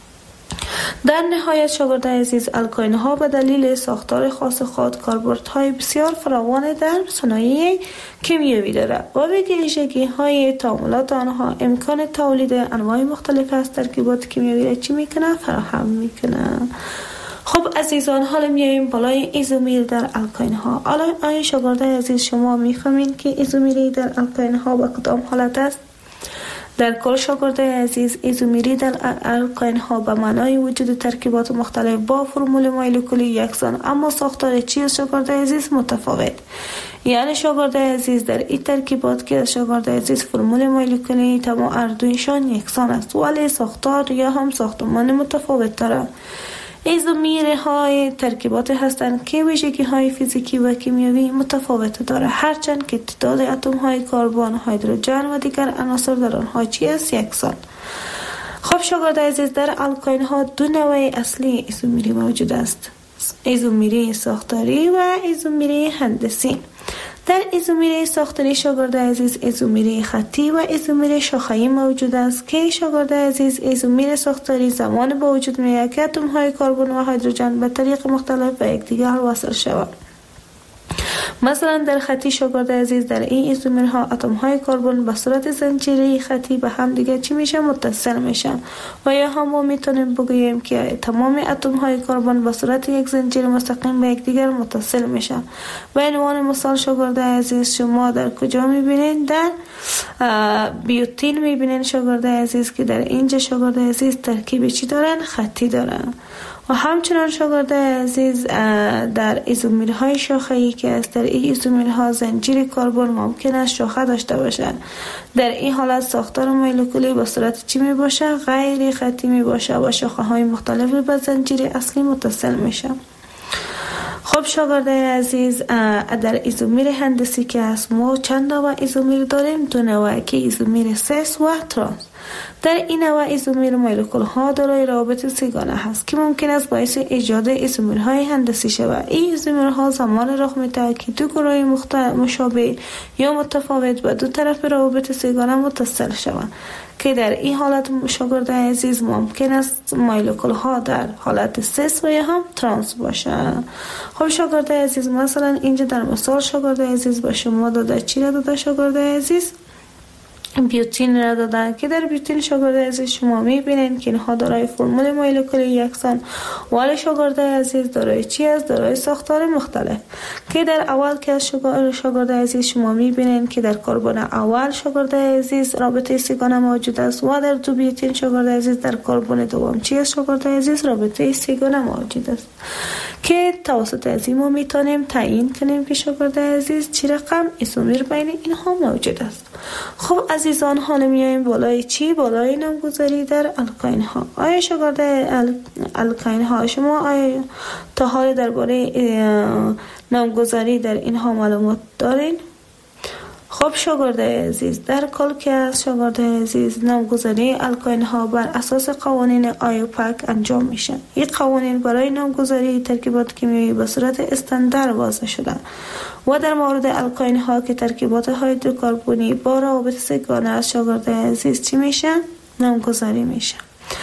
در نهایت شاگرد عزیز، الکین ها به دلیل ساختار خاص خود کاربردهای بسیار فراوان در صنایع کیمیایی داره و به ویژگی های تعاملات آنها امکان تولید انواع مختلف از ترکیبات کیمیایی را چی میکنه؟ فراهم میکنه. خب عزیزان، حالا میاییم بالای ایزومر در الکین ها. آیا شاگرد عزیز شما میفهمین که ایزومری در الکین ها به کدام حالت است؟ در کل شاگرد عزیز، ایزومری در الکین ها به معنای وجود ترکیبات مختلف با فرمول مولکولی یکسان اما ساختار چیز شاگرد عزیز متفاوت. یعنی شاگرد عزیز در این ترکیبات که شاگرد عزیز فرمول مولکولی تمام اردویشان یکسان است ولی ساختار یا هم ساختمان متفاوت دارد. ایزومرهای ترکیبات هستند که ویژگی های فیزیکی و کیمیایی متفاوت داره، هرچند که تعداد اتم های کربن، هیدروژن و دیگر عناصر در آنها یکسان. خب شاگرد عزیز، در الکاین ها دو نوع اصلی ایزومری موجود است: ایزومری ساختاری و ایزومری هندسی. در ایزومری ساختاری شاگرد عزیز ایزومری خطی و ایزومری شاخه‌ای موجود است که شاگرد عزیز ایزومری ساختاری زمان به وجود می‌آید که اتم های کربن و هیدروژن به طریق مختلف به یکدیگر وصل شوند. مثلا در خطی شاگرد عزیز، در این ایزومرها اتم های کربن به صورت زنجیره خطی به هم دیگه چی میشه؟ متصل میشن. و یا هم ما میتونیم بگوییم که تمام اتم های کربن به صورت یک زنجیر مستقیم به یکدیگر متصل میشن. به عنوان مثال شاگرد عزیز، شما در کجا میبینید؟ در بیوتین میبینید شاگرد عزیز که در اینجا شاگرد عزیز ترکیب چی دارن؟ خطی دارن. و همچنان شاگرد عزیز در ایزومرهای شاخه‌ای که است، در این ایزومرها زنجیر کربن ممکن است شاخه داشته باشد. در این حالت ساختار مولکولی به صورت چی می باشه؟ غیر خطی می باشه و شاخه های مختلف به زنجیر اصلی متصل میشه. خب شاگرد عزیز، در ایزومر هندسی که است ما چند نوع ایزومر داریم؟ دو نوع که ایزومر سس و ترانس. در این نوع ایزومر مولکول ها دارای روابط سه‌گانه هست که ممکن است باعث ایجاد ایزومرهای هندسی شود. این ایزومرها زمان رخ می‌دهد که دو گروه مشابه یا متفاوت به دو طرف روابط سه‌گانه متصل شوند که در این حالت شاگرد عزیز ممکن است مولکول ها در حالت سس و یا هم ترانس باشند. خب شاگرد عزیز، مثلا اینجا در مثال شاگرد عزیز با شما داده چی را داده شاگرد عزیز؟ بیوتین را دادن که در بیوتین شاگرد عزیز شما میبینید که اینها دارای فرمول مولکولی یکسان، ولی شاگرد عزیز دارای چی است؟ دارای ساختار مختلف که در اول که از شاگرد عزیز شما میبینید که در کربن اول شاگرد عزیز رابطه سه‌گانه موجود است و در دو بیوتین شاگرد عزیز در کربن دوم چی است؟ شاگرد عزیز رابطه سه‌گانه موجود است که توسط از این ما میتونیم تعیین کنیم که شاگرد عزیز چی رقم ایزومر بین اینها موجود است. خب عزیزان، حالا میایم بالای چی؟ بالای نامگذاری در الکاین ها. آیا شاگرد الکاین ها شما آیا تا حال درباره نامگذاری در اینها معلومات دارین؟ خب شاگرد عزیز، در کل که از شاگرد عزیز نامگذاری الکاین ها بر اساس قوانین آیوپاک انجام میشه. این قوانین برای نامگذاری ترکیبات کیمیایی به صورت استاندارد وضع شده و در مورد الکاین ها که ترکیبات هیدروکربنی با روابط سه‌گانه از شاگرد عزیز چی میشه؟ نامگذاری میشه.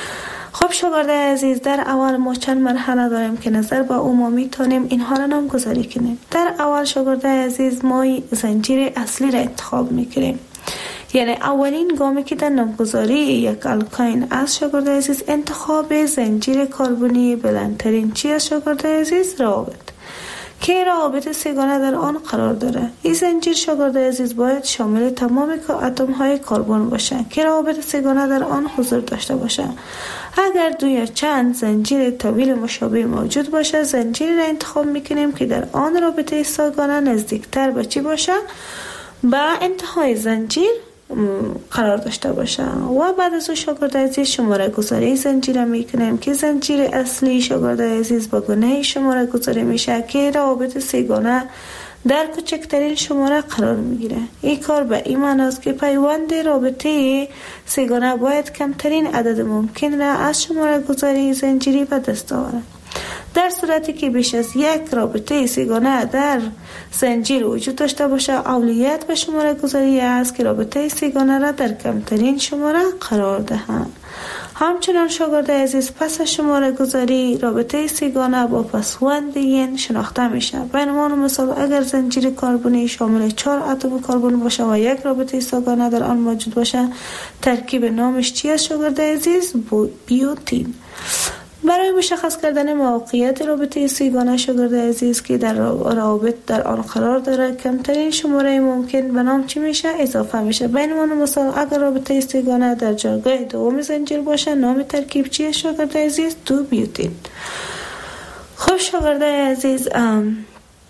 خب شاگرد عزیز، در اول ما چند مرحله داریم که نظر به او ما میتونیم اینها را نامگذاری کنیم. در اول شاگرد عزیز ما زنجیر اصلی را انتخاب میکنیم، یعنی اولین گامی که در نامگذاری یک الکاین از شاگرد عزیز انتخاب زنجیر کربنی بلندترین چی از شاگرد عزیز؟ روابط که روابط سه‌گانه در آن قرار داره. این زنجیر شاگرد عزیز باید شامل تمام اتم های کربن باشه که روابط سه‌گانه در آن حضور داشته باشه. اگر دو یا چند زنجیر طویل مشابه موجود باشه، زنجیری را انتخاب میکنیم که در آن رابطه سه‌گانه نزدیکتر به چی باشه؟ به انتهای زنجیر قرار داشته باشه. و بعد از شاگرد عزیز شماره گذاری زنجیر میکنیم که زنجیر اصلی شاگرد عزیز با گونه شماره گذاری میشه که روابط سه‌گانه در کوچکترین شماره قرار میگیره. این کار به این معنی است که پیوند رابطه سه‌گانه باید کمترین عدد ممکن را از شماره گذاری زنجیری به دست آورد. در صورتی که بیش از یک رابطه سه‌گانه در زنجیر وجود داشته باشه، اولویت به شماره گذاری است که رابطه سه‌گانه را در کمترین شماره قرار دهند. همچنان شاگرد عزیز پس از شماره گذاری رابطه سه‌گانه با پسوند ین شناخته میشه. به عنوان مثال اگر زنجیر کربنی شامل 4 اتم کربن باشه و یک رابطه سه‌گانه در آن موجود باشه، ترکیب نامش چی است شاگرد عزیز؟ بیوتین. برای مشخص کردن موقعیت رابطه سه‌گانه شاگرد عزیز که در روابط در آن قرار داره، کمترین شماره ممکن به نام چی میشه؟ اضافه میشه. به عنوان مثال اگر رابطه سه‌گانه در جایگاه دوم زنجیر باشه، نام ترکیب چیه شاگرد عزیز؟ 2 بیوتین. خب شاگرد عزیز،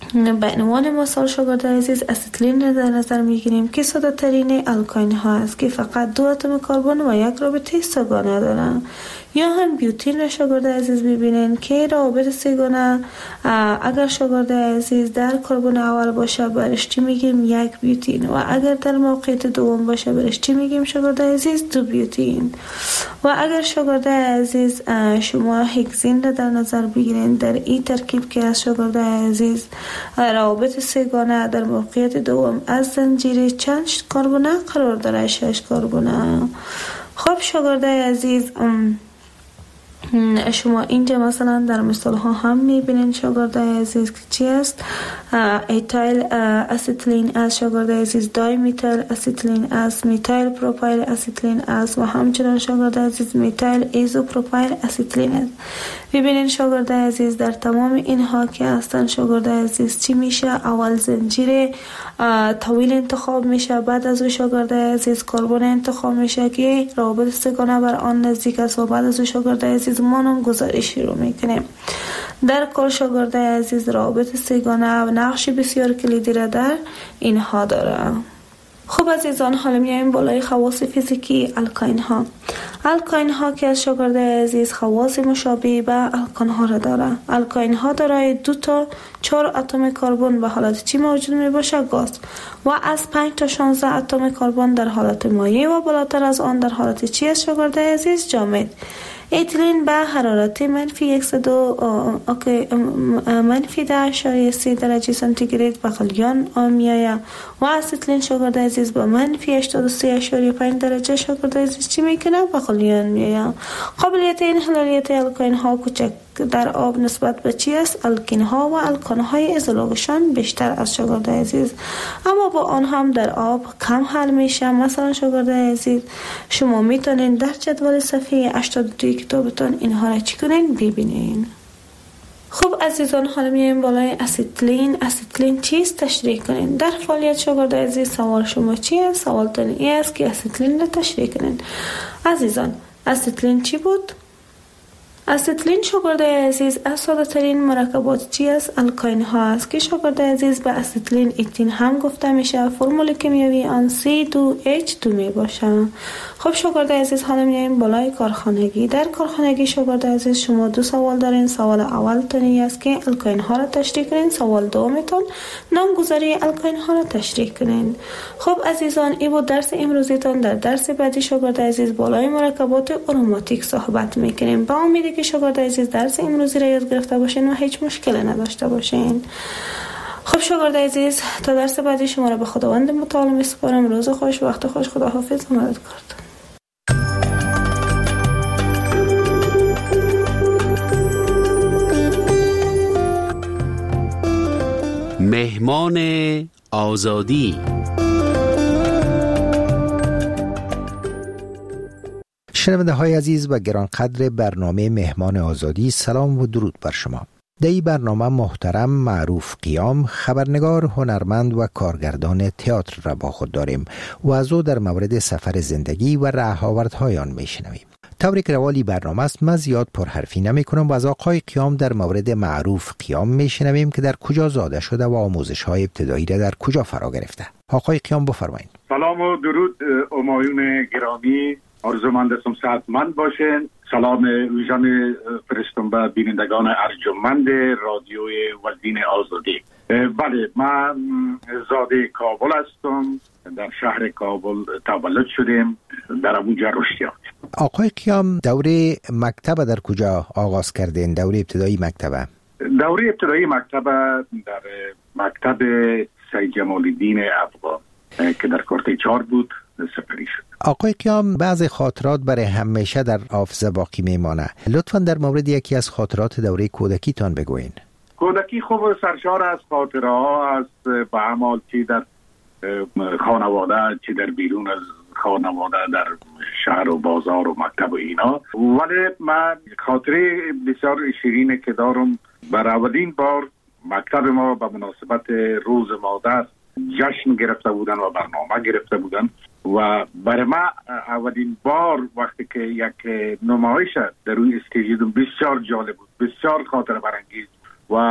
به عنوان مثال شاگرد عزیز استیلین را در نظر میگیریم که ساده ترین الکاین ها است که فقط 2 اتم کربن و یک رابطه سه‌گانه دارند. یا هم بیوتین را شاگرد عزیز ببینین که رابطه سه‌گانه اگر شاگرد عزیز در کربن اول باشه برش چی میگیم؟ 1 بیوتین و اگر در موقعیت دوم باشه برش چی میگیم شاگرد عزیز؟ 2 بیوتین. و اگر شاگرد عزیز شما هگزین را در نظر بگیرین در این ترکیب که از شاگرد عزیز روابط سه‌گانه در موقعیت دوم از زنجیره چند کربن قرار داره؟ 6 کربن. خب شاگرد عزیز شما اینجا مثلا در مثال ها هم میبینین شاگرد عزیز که چی است؟ ایتایل اسیتیلین از شاگرد عزیز دای میتایل اسیتیلین از میتایل پروپایل اسیتیلین از و همچنان شاگرد عزیز میتایل ایزوپروپایل اسیتیلین است. ببینین شاگرد عزیز در تمام اینها که هستن شاگرد عزیز چی میشه؟ اول زنجیر طویل انتخاب میشه، بعد از او شاگرد عزیز کربن انتخاب میشه که روابط سه‌گانه بر آن نزدیک است و بعد از او شاگرد عزیز ما نامگذاری شروع میکنیم. در کل شاگرد عزیز روابط سه‌گانه و نقش بسیار کلیدی را در اینها داره. خب عزیزان حالا میایم بالای خواص فیزیکی الکاین ها. الکاین ها که از شاگرد عزیز خواص مشابه به الکان ها را داره. الکاین ها دارای 2 تا 4 اتم کربن به حالت چی موجود می باشه؟ گاز. و از 5 تا 16 اتم کربن در حالت مایع و بالاتر از آن در حالت چی است شاگرد عزیز؟ جامد. ایتیلین به حرارت منفی 10.3 درجه سانتیگراد به غلیان میآید و اسیتیلین شاگرد عزیز به منفی 83.5 درجه شاگرد عزیز چی میکنه؟ به غلیان میآید. قابلیت انحلالیت الکاین ها کوچک در آب نسبت به چی است؟ الکین ها و الکان های ازولوگشان بیشتر از شاگرد عزیز، اما با آن هم در آب کم حل میشه. مثلا شاگرد عزیز شما میتونین در جدول صفحه 82 کتابتون اینها را چی کنین؟ ببینین. خب عزیزان حالا میایم بالای اسیتیلین. اسیتیلین چیست؟ تشریح کنین. در فعالیت شاگرد عزیز سوال شما چی است؟ سوالتون این است که اسیتیلین را تشریح کنین. عزیزان اسیتیلین چی بود؟ اسیتیلین شاگرد عزیز از ساده ترین مرکبات چی است؟ الکاین ها است که شاگرد عزیز به اسیتیلین ایتین هم گفته میشه. فرمول کیمیایی آن C2H2 می باشه. خب شاگرد عزیز حالا میایم بالای کارخانگی. در کارخانگی شاگرد عزیز شما 2 سوال دارین. سوال اول تونی است که الکاین ها را تشریح کنین. سوال دومتون نامگذاری الکاین ها را تشریح کنین. خب عزیزان این بود درس امروزیتون. در درس بعدی شاگرد عزیز بالای مرکبات آروماتیک صحبت میکنیم. با امید که شاگرد عزیز درس امروزی را یاد گرفته باشین و هیچ مشکلی نداشته باشین. خب شاگرد عزیز تا درس بعدی شما را به خداوند متعال میسپارم. روز خوش، وقت خوش، خداحافظ و مددکارتون. مهمان آزادی. شنونده های عزیز و گرانقدر برنامه مهمان آزادی، سلام و درود بر شما. در این برنامه محترم معروف قیام خبرنگار، هنرمند و کارگردان تئاتر را با خود داریم و از او در مورد سفر زندگی و رهاوردهای آن میشنویم. طوری که روالی برنامه است من زیاد پرحرفی نمی کنم و از آقای قیام در مورد معروف قیام میشنویم که در کجا زاده شده و آموزش های ابتدایی را در کجا فرا گرفته. آقای قیام بفرمایید. سلام و درود همایون گرامی، آرزومند هستم صحتمند باشین. سلام ویژن فرستم به بینندگان ارجمند رادیوی ولدین آزادی. بله، من زاده کابل هستم. در شهر کابل تولد شدیم، در اونجا رشد یافتیم. آقای قیام دوره مکتب در کجا آغاز کردین؟ دوره ابتدایی مکتب؟ دوره ابتدایی مکتب در مکتب سید جمال الدین افغان که در کارت 4 بود سپری شد. آقای قیام بعض خاطرات برای همیشه در حافظه باقی میمانه. لطفاً در مورد یکی از خاطرات دوره کودکیتان بگوین. کودکی خوب سرشار از خاطره ها است، به عمل چی در خانواده چی در بیرون از خانواده، در شهر و بازار و مکتب و اینا. ولی من خاطره بسیار شیرینه که دارم. بر اولین بار مکتب ما به مناسبت روز مادر جشن گرفته بودن و برنامه گرفته بودن و برای ما اولین بار وقتی که یک نمایش در روی استیج دیدم بسیار جالب بود، بسیار خاطره برانگیز و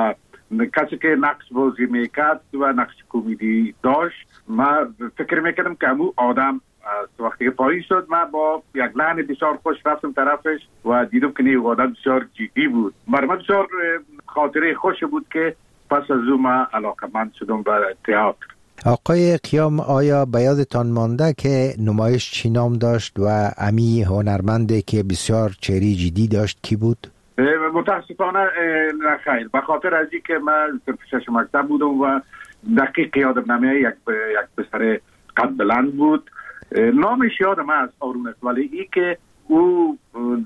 کسی که نقش بازی میکرد و نقش کمدی داشت، من فکر میکردم که همون آدم وقتی که پایین شد، من با یک لحن بسیار خوش رفتم طرفش و دیدم که نه آدم بسیار جدی بود. برای من بسیار خاطره خوش بود که پس از اون من علاقمند شدم به تئاتر. آقای قیام، آیا به یادتان مانده که نمایش چی نام داشت و امی هنرمنده که بسیار چهره جدی داشت کی بود؟ متاسفانه نه خیر، به خاطر از این که من در شش مکتب بودم و دقیق یادم نمیاد. یک پسر قد بلند بود، نامش یادم است آرون است، ولی ای که او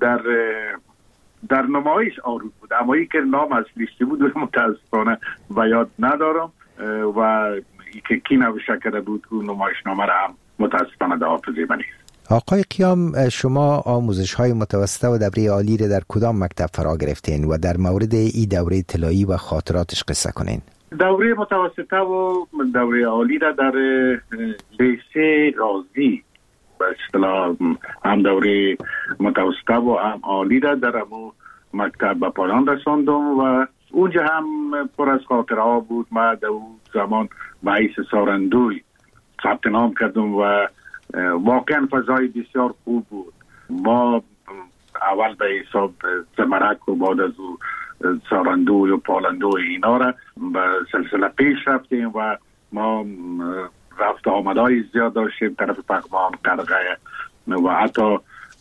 در نمایش آرون بود، اما ای که نام اصلیش بود متاسفانه به یاد ندارم و ای که کی نوشته کرده بود او نمایش نامه را هم متاسفانه در حافظه من نیست. آقای قیام، شما آموزش های متوسطه و دوره عالی را در کدام مکتب فرا گرفتین و در مورد این دوره طلایی و خاطراتش قصه کنین؟ دوره متوسطه و دوره عالی را در لیسه غازی به اصطلاح، هم دوره متوسطه و هم عالی را در همون مکتب به پایان رساندم و اونجا هم پر از خاطره ها بود. من در اون زمان به حیث سارندوی ثبت نام کردم و واقعا فضای بسیار خوب بود. ما اول به حساب زمرک و بعد از او سارندوی و پالندوی اینا را به سلسله پیش رفتیم و ما رفت آمدهای زیاد داشتیم طرف پغمان، قرقه و حتی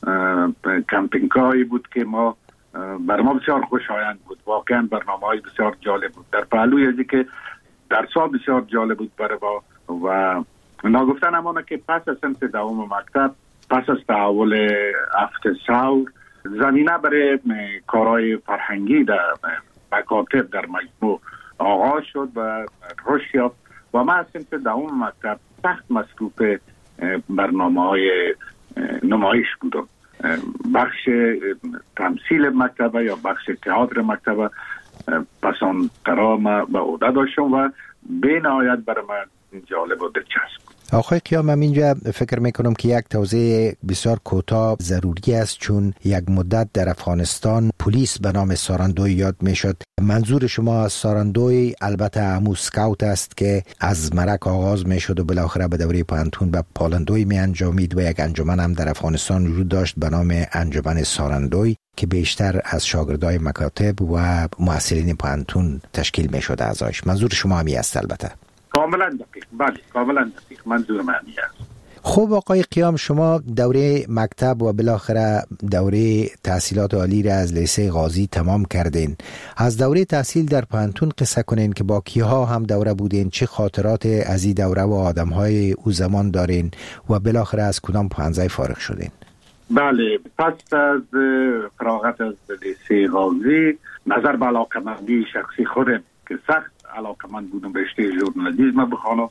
کمپینگ‌هایی بود که ما بر ما بسیار خوشایند بود. واقعا برنامه‌های بسیار جالب بود. در پهلوی ازی که درس‌ها بسیار جالب بود برای ما و ناگفتن همانه که پس از صنف دوم مکتب، پس از تحول هفت ثور، زمینه برای کارهای فرهنگی در مکاتب در مجموع آغاز شد و رشد یافت و من از صنف دوم مکتب سخت مصروف برنامه‌های نمایش بودم. بخش تمثیل مکتبه یا بخش تئاتر مکتبه پسان قرار به عهده داشتم و به نهایت برای من جالب و دلچسب. آقای قیام، اینجا فکر میکنم که یک توضیح بسیار کوتاه ضروری است، چون یک مدت در افغانستان پلیس به نام سارندوی یاد میشد. منظور شما از سارندوی البته همون سکاوت است که از مرک آغاز میشد و بالاخره به دوره پانتون به پالندوی می انجامید و یک انجمن هم در افغانستان وجود داشت به نام انجمن سارندوی که بیشتر از شاگردای مکاتب و محصلین پانتون تشکیل میشد اعضایش. منظور شما همی است البته؟ کاملا دقیق، بله کاملا دقیق، منظور من است. خب آقای قیام، شما دوره مکتب و بالاخره دوره تحصیلات عالی را از لیسه غازی تمام کردین. از دوره تحصیل در پانتون قصه کنین که با کیها هم دوره بودین، چه خاطرات از این دوره و آدمهای او زمان دارین و بالاخره از کدام پانزه فارغ شدین؟ بله، پس از فراغت از لیسه غازی نظر به علاقمندی شخصی خودم که سخت علاقمند بودم رشته ژورنالیسم بخوانم،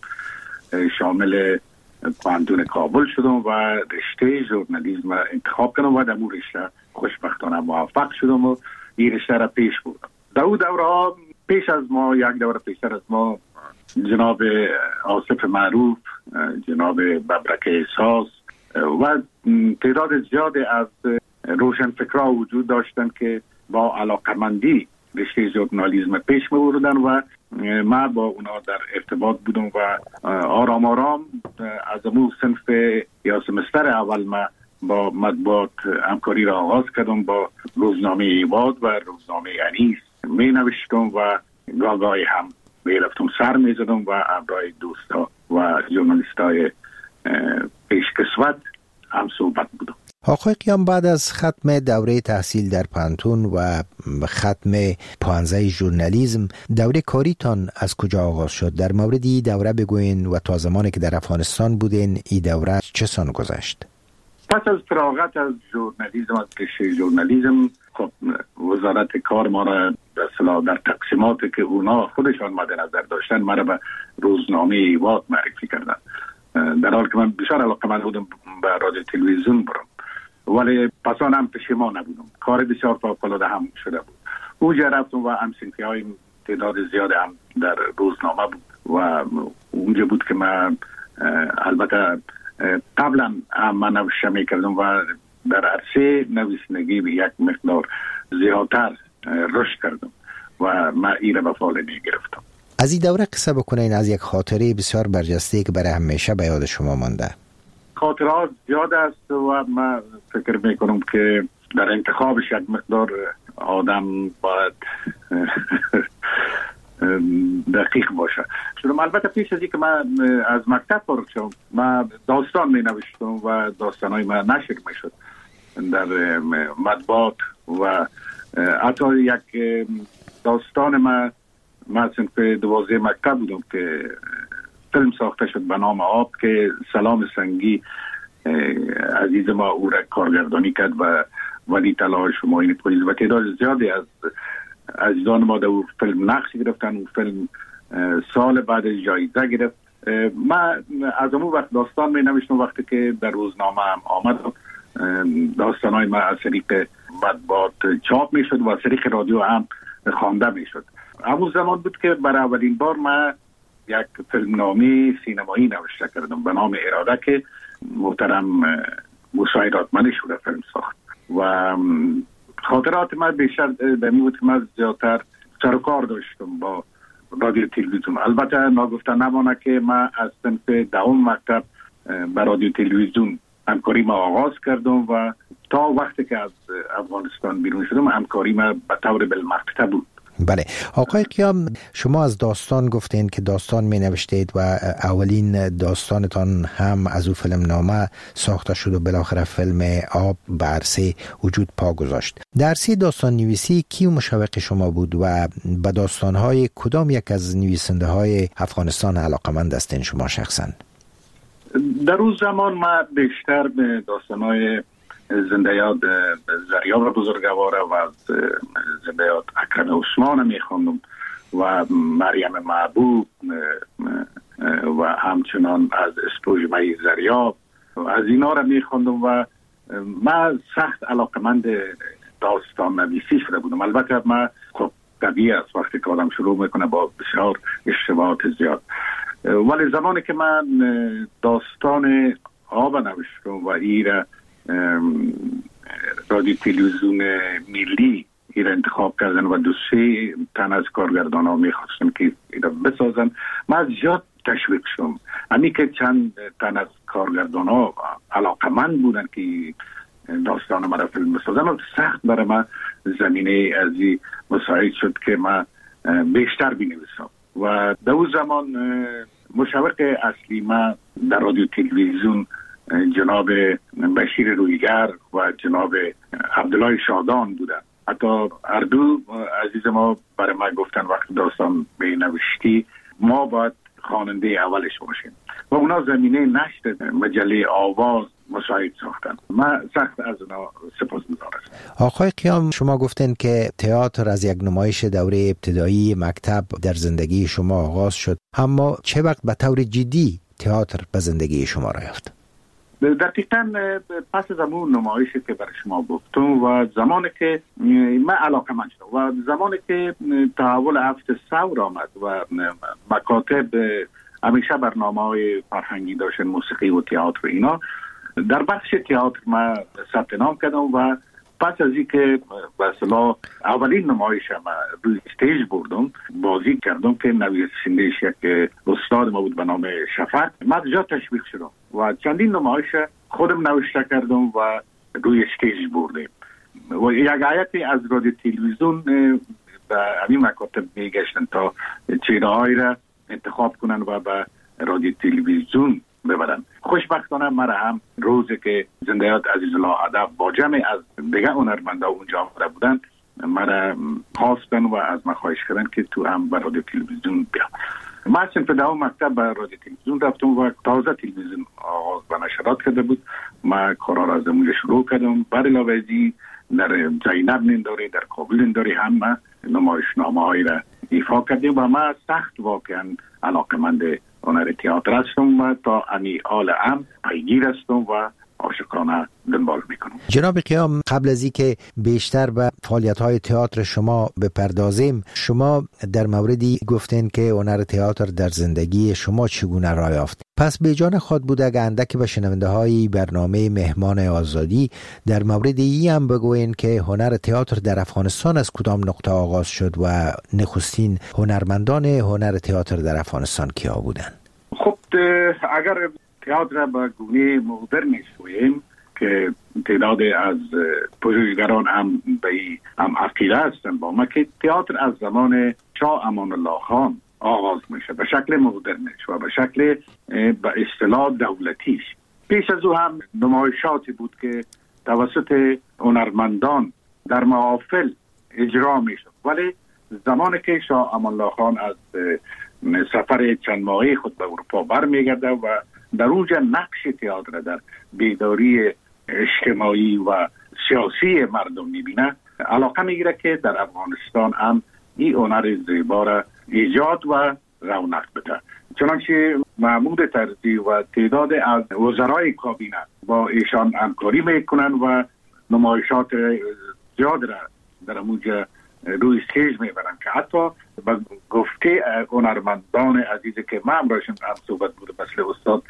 شامل پانتون کابل شدم و رشته ژورنالیسم انتخاب کردم و در اون رشته خوشبختانه موفق شدم و این رشته را پیش بردم. در اون دوره ها پیش از ما، یک دوره پیشتر از ما، جناب آصف معروف، جناب ببرک احساس و تعداد زیاد از روشنفکرها وجود داشتن که با علاقمندی رشته ژورنالیسم پیش می‌بردن و ما با اونا در ارتباط بودم و آرام آرام از امو صنف یا سمستر اول ما با مطبوعات همکاری را آغاز کردم. با روزنامه ایواد و روزنامه انیس می نوشتم و گاهی هم می رفتم سر می زدم و همراه دوستا و ژورنالیستای پیشکسوت هم صحبت بودم. آقای قیام، بعد از ختم دوره تحصیل در پانتون و ختم 15 ژورنالیسم، دوره کاریتان از کجا آغاز شد؟ در مورد این دوره بگوین و تا زمانی که در افغانستان بودین این دوره چه سان گذشت؟ پس از فراغت از ژورنالیسم، از رشته ژورنالیسم، خب وزارت کار ما را در تقسیماتی که اونا خودشان مد نظر داشتن ما را به روزنامه ایواد معرفی کردن، در حال که من بسیار علاقه‌مند بودم به رادیو تلویزیون برم، ولی پسان هم پشیمان نبودم. کار بسیار فوق‌العاده هم شده بود. اونجا رفتم و همسنفی‌های تعداد زیاد هم در روزنامه بود و اونجا بود که من البته قبلا من نوشته میکردم و در عرصه نویسندگی به یک مقدار زیادتر رشد کردم و من این به فال گرفتم. از این دوره قصه بکنین، از یک خاطره بسیار برجسته که برای همیشه به یاد شما مانده. خاطرات زیاد است و من فکر میکنم که در انتخابش یک مقدار آدم باید دقیق باشه. چون البته پیش از اینکه من از مکتب فارغ شدم، من داستان می نوشتم و داستانای من نشر می شد در مطبوعات و حتی یک داستان من صنف 12 مکتب بودم که فیلم ساخته شد به نام آب که سلام سنگی عزیز ما او را کارگردانی کرد و ولی طلای شماین پولیس و تعداد زیادی از عزیزان ما در فیلم نقش گرفتن. اون فیلم سال بعد جایزه گرفت. من از اون وقت داستان می نوشتم. وقتی که در روزنامه هم آمدم داستانای من از طریق مطبوعات چاپ می شد و از طریق رادیو هم خوانده می شد. همون زمان بود که برای اولین بار من یک فیلمنامه سینمایی نوشته کردم به نام اراده که محترم موسی رادمنی شده فیلم ساخت و خاطرات من بیشتر دمی بود که من زیادتر سر و کار داشتم با رادیو تلویزیون. البته ناگفته نمانه که من از صنف 10 مکتب با رادیو تلویزیون همکاری ما آغاز کردم و تا وقتی که از افغانستان بیرون شدم همکاری ما به طور بالمقطع بود. بله آقای قیام، شما از داستان گفتین که داستان می نوشتید و اولین داستانتان هم از او فیلم نامه ساخته شد و بالاخره فیلم آب به عرصه وجود پا گذاشت. در عرصه داستان نویسی کی مشوق شما بود و به داستانهای کدام یک از نویسنده های افغانستان علاقمند هستین شما شخصا؟ در اون زمان من بیشتر به داستانهای زنده‌یاد زریاب بزرگوار و از زنده‌یاد اکرم عثمان میخوندم و مریم محبوب و همچنان از اسپوژمه زریاب از اینا را میخوندم و من سخت علاقمند داستان نویسی شده بودم. البته من خب طبیعی است وقتی که آدم شروع میکنه با بسیار اشتباهات زیاد، ولی زمانی که من داستان آب نوشتم و ایره رادیو تلویزیون ملی این انتخاب کردن و 2-3 تن از کارگردان ها میخواستن که این بسازن، من زیاد تشویق شدم. همین که چند تن از کارگردان ها علاقمند بودن که داستان مرا فیلم بسازن و سخت برای من زمینه از این مساعد شد که من بیشتر بنویسم و در اون زمان مشوق اصلی من در رادیو تلویزیون جناب بشیر رویگر و جناب عبدالله شادان بودن. حتی اردو عزیز ما برای ما گفتن وقتی داستان به نوشتی ما باید خواننده اولش باشیم و اونا زمینه نشر مجله آواز مساعد ساختن. من سخت از اونا سپاسگزارم. آقای قیام، شما گفتن که تئاتر از یک نمایش دوره ابتدایی مکتب در زندگی شما آغاز شد، اما چه وقت به طور جدی تئاتر به زندگی شما رفت؟ دقیقاً پس از اون نمایشی که برای شما گفتم و زمانی که من علاقه‌مند شدم و زمانی که تحول هفت ثور آمد و مکاتب همیشه برنامه‌های فرهنگی داشتن، موسیقی و تئاتر اینا، در بخش تئاتر من ثبت نام کردم و پس از اینکه به اصطلاح اولین نمایش ما روی استیج بردم بازی کردم که نویسنده‌اش یک استاد ما بود به نام شفق، من جا تشویق شدم و چندین نمایش خودم نوشته کردم و روی استیج بردیم و یک هیئتی از رادیو تلویزیون به همین مکاتب میگشتن تا چهره‌هایی را انتخاب کنن و به رادیو تلویزیون ببرن. خوشبختانه مرا هم روزی که زنده‌یاد عزیزالله ادب با جمع از دیگه هنرمندا اونجا آمده بودن مرا خواستن و از من خواهش کردن که تو هم به رادیو تلویزیون بیا. من صنف 10 مکتب به رادیو تلویزیون رفتم و تازه تلویزیون آغاز به نشرات کرده بود. من کارا را از اونجا شروع کردم. بر علاوه از این در زینب ننداری، در کابل ننداری هم نمایشنامه‌هایی را ایفا کردیم و من سخت واقعا علاقه‌مند هنر تئاتر هستم و تا امی آل هم پیگیر هستم و عاشقانه دنبال میکنم. جناب قیام، قبل از اینکه بیشتر به فعالیت‌های تئاتر شما بپردازیم، شما در موردی گفتین که هنر تئاتر در زندگی شما چگونه راه یافت. پس به جان خود بود اگه اندکی به شنونده های برنامه مهمان آزادی در مورد این هم بگوین که هنر تئاتر در افغانستان از کدام نقطه آغاز شد و نخستین هنرمندان هنر تئاتر در افغانستان کیا بودن؟ خب اگر تئاتر به گونه مدرن شویم که تعداد از پژوهشگران هم به هم عقیده هستند با ما که تئاتر از زمان شاه امان الله خان آغاز میشه به شکل مدرنش و به شکل به اصطلاح دولتیش. پیش از او هم نمایشاتی بود که توسط هنرمندان در محافل اجرا میشد، ولی زمانی که شاه امان الله خان از سفر چند ماهه خود به اروپا برمیگرده و در اونجا نقش تئاتر در بیداری اجتماعی و سیاسی مردم میبینه، علاقه میگیره که در افغانستان هم این هنر زیبا را ایجاد و رونق بده. چنانچه محمود طرزی و تعداد از وزرای کابینه با ایشان همکاری میکنن و نمایشات زیاد را در اونجا روی استیج میبرن که حتی با گفته هنرمندان عزیزی که من برایشون هم صحبت بوده، مثل استاد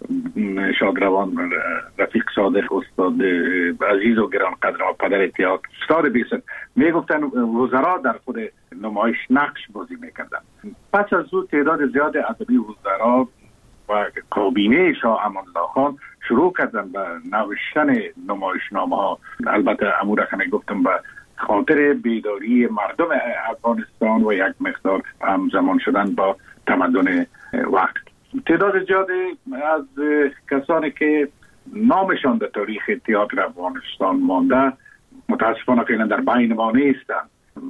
شادروان رفیق صادق، استاد عزیز و گرانقدر و پدر تئاتر استاد بیسن، میگفتن وزرا در خود نمایش نقش بازی میکردن. پس از او تعداد زیاد ادبی وزرا و کابینه شاه امان الله خان شروع کردن به نوشتن نمایشنامه ها. البته امور که گفتم به خاطر بیداری مردم افغانستان و یک مقدار همزمان شدن با تمدن وقت. تعداد زیادی از کسانی که نامشان در تاریخ تئاتر افغانستان مانده متاسفانه فعلا در بین ما نیستند،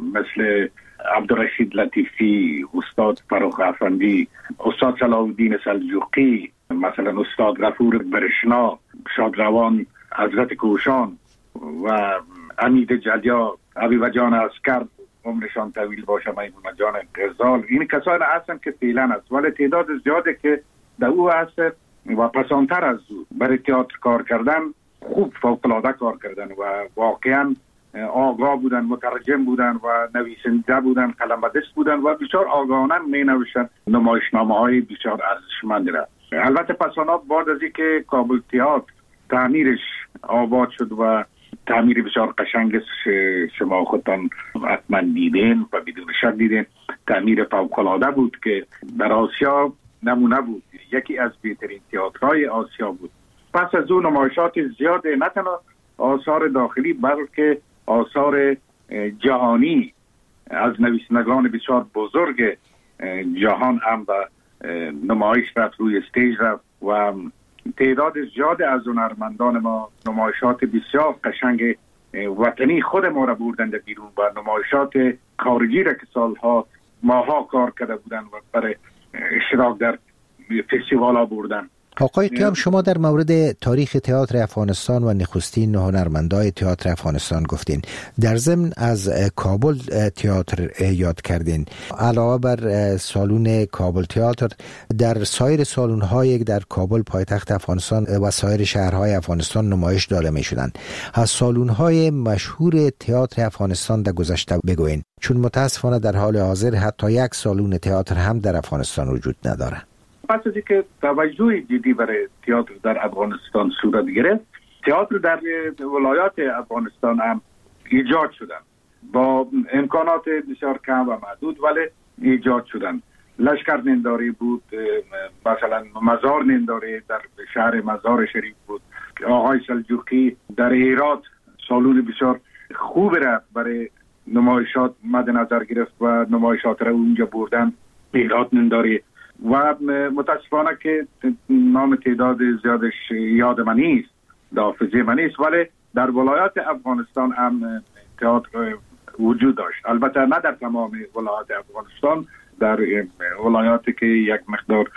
مثل عبدالرشید لطیفی، استاد فرخ افندی، استاد صلاح الدین سلجوقی، مثلا استاد غفور برشنا، شادروان حضرت کوشان و امید جلیا، حبیب جان عسکر، عمرشان طویل باشه، میمون جان غزال. این کسان هستن که فعلا است، ولی تعداد زیاده که در او هست و پسانتر از او برای تئاتر کار کردن، خوب فوق‌العاده کار کردن و واقعا آگاه بودن، مترجم بودن و نویسنده بودن، قلم‌دست بودن و بسیار آگاهانه می نوشتن نمایشنامه‌های بسیار ارزشمندی را. البته پسانات بعد از اینکه کابل تئاتر تعمیرش آباد شد و تعمیر بسیار قشنگ شما خودتان حتما دیدین و بدون شک دیدین، تعمیر فوق‌العاده بود که در آسیا نمونه بود، یکی از بهترین تئاترهای آسیا بود. پس از اون نمایشات زیاد، نه تنها آثار داخلی بلکه آثار جهانی از نویسندگان بسیار بزرگ جهان هم به نمایش رفت، روی استیج رفت و تعداد زیاد از هنرمندان ما نمایشات بسیار قشنگ وطنی خود ما را بردن در بیرون و نمایشات خارجی را که سالها ماها کار کرده بودن و برای اشتراک در فستیوال ها بردن. آقای قیام، شما در مورد تاریخ تئاتر افغانستان و نخستین هنرمندای تئاتر افغانستان گفتین. در ضمن از کابل تئاتر یاد کردین. علاوه بر سالن کابل تئاتر، در سایر سالن‌های در کابل پایتخت افغانستان و سایر شهرهای افغانستان نمایش داده می‌شدند. از سالن‌های مشهور تئاتر افغانستان در گذشته بگوین، چون متاسفانه در حال حاضر حتی یک سالن تئاتر هم در افغانستان وجود نداره. پس از اینکه توجه جدی برای تئاتر در افغانستان صورت گرفت، تئاتر در ولایات افغانستان هم ایجاد شدن با امکانات بسیار کم و محدود، ولی ایجاد شدن. لشکر ننداری بود، مثلا مزار ننداری در شهر مزار شریف بود. آقای سلجوقی در هرات سالون بسیار خوب را برای نمایشات مد نظر گرفت و نمایشات را اونجا بردن. هرات ننداری و متاسفانه که نام تعداد زیادش یاد من نیست، حافظه من نیست، ولی در ولایات افغانستان هم تئاتر وجود داشت. البته نه در تمام ولایات افغانستان، در ولایاتی که یک مقدار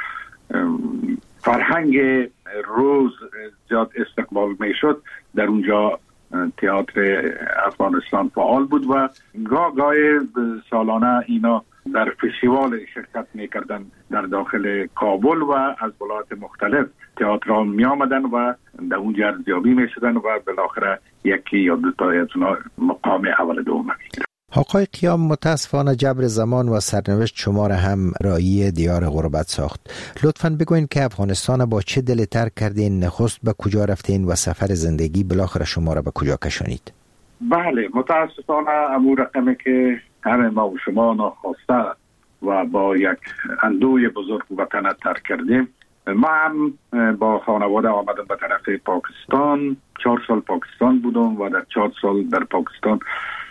فرهنگ روز زیاد استقبال می شد، در اونجا تئاتر افغانستان فعال بود و گاه سالانه اینا در فستیوال شرکت میکردن در داخل کابل و از ولایات مختلف. تئاتر می آمدن و در اونجا ارزیابی می شدن و بالاخره یکی یا دو تا از اونا مقام اول دوم میگیرن. آقای قیام، متاسفانه جبر زمان و سرنوشت شما را هم رایی دیار غربت ساخت. لطفاً بگوین که افغانستان با چه دلی ترک کردین، نخست به کجا رفتین و سفر زندگی بالاخره شما را به کجا کشانید؟ بله، متاسفانه امو رقمی که همه ما و شما ناخواسته و با یک اندوه بزرگ وطن ترک کردیم. ما هم با خانواده آمدم به طرف پاکستان. 4 سال پاکستان بودم و در 4 سال در پاکستان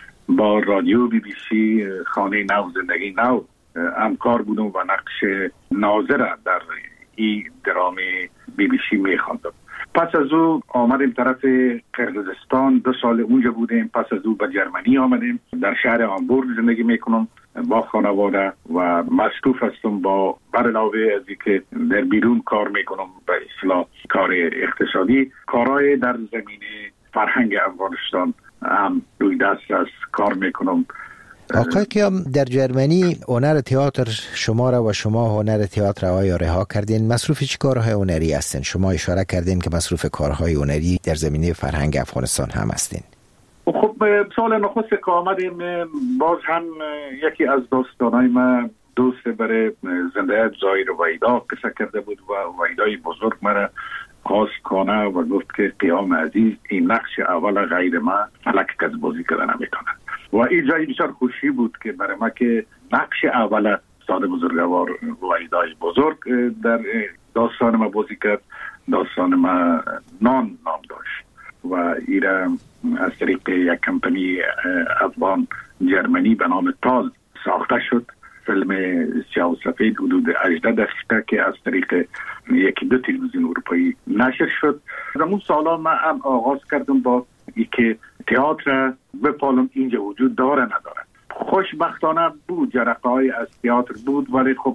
با رادیو بی بی سی خانه نو زندگی نو همکار بودم و نقش ناظر در این درامی بی بی سی می خواندم. پس از او آمدیم طرف قرقیزستان، 2 سال اونجا بودیم. پس از او به جرمنی آمدیم. در شهر هامبورگ زندگی میکنم با خانواده و مصروف هستم با علاوه از اینکه در بیرون کار میکنم به اصطلاح کار اقتصادی، کارهای در زمینه فرهنگ افغانستان هم روی دست است کار میکنم. آقای قیام، در جرمنی هنر تئاتر شما را و شما هنر تئاتر آیا رها کردین؟ مصروف چه کارهای هنری هستین؟ شما اشاره کردین که مصروف کارهای هنری در زمینه فرهنگ افغانستان هم هستین. خب سال نخست که آمدیم باز هم یکی از دوستانای من دوست برای زنده زایر وحیدا قصه کرده بود و وحیدای بزرگ مرا خواست کنه و گفت که قیام عزیز این نقش اول غیر ما فلک کس بازی کردن نمیتونه و این جایی بسیار خوشی بود که برای ما که نقش اول استاد بزرگوار وحیدای بزرگ در داستان ما بازی کرد. داستان ما نام داشت و ایره از طریق یک کمپانی افغان جرمنی به نام تال ساخته شد. فیلم سیاه و سفید حدود 18 دقیقه که از طریق 1-2 تلویزیون اروپایی نشر شد. در اون سالا من هم آغاز کردم با اینکه تئاتر بپالم اینجا وجود داره نداره. خوشبختانه بود، جرقه های از تئاتر بود، ولی خب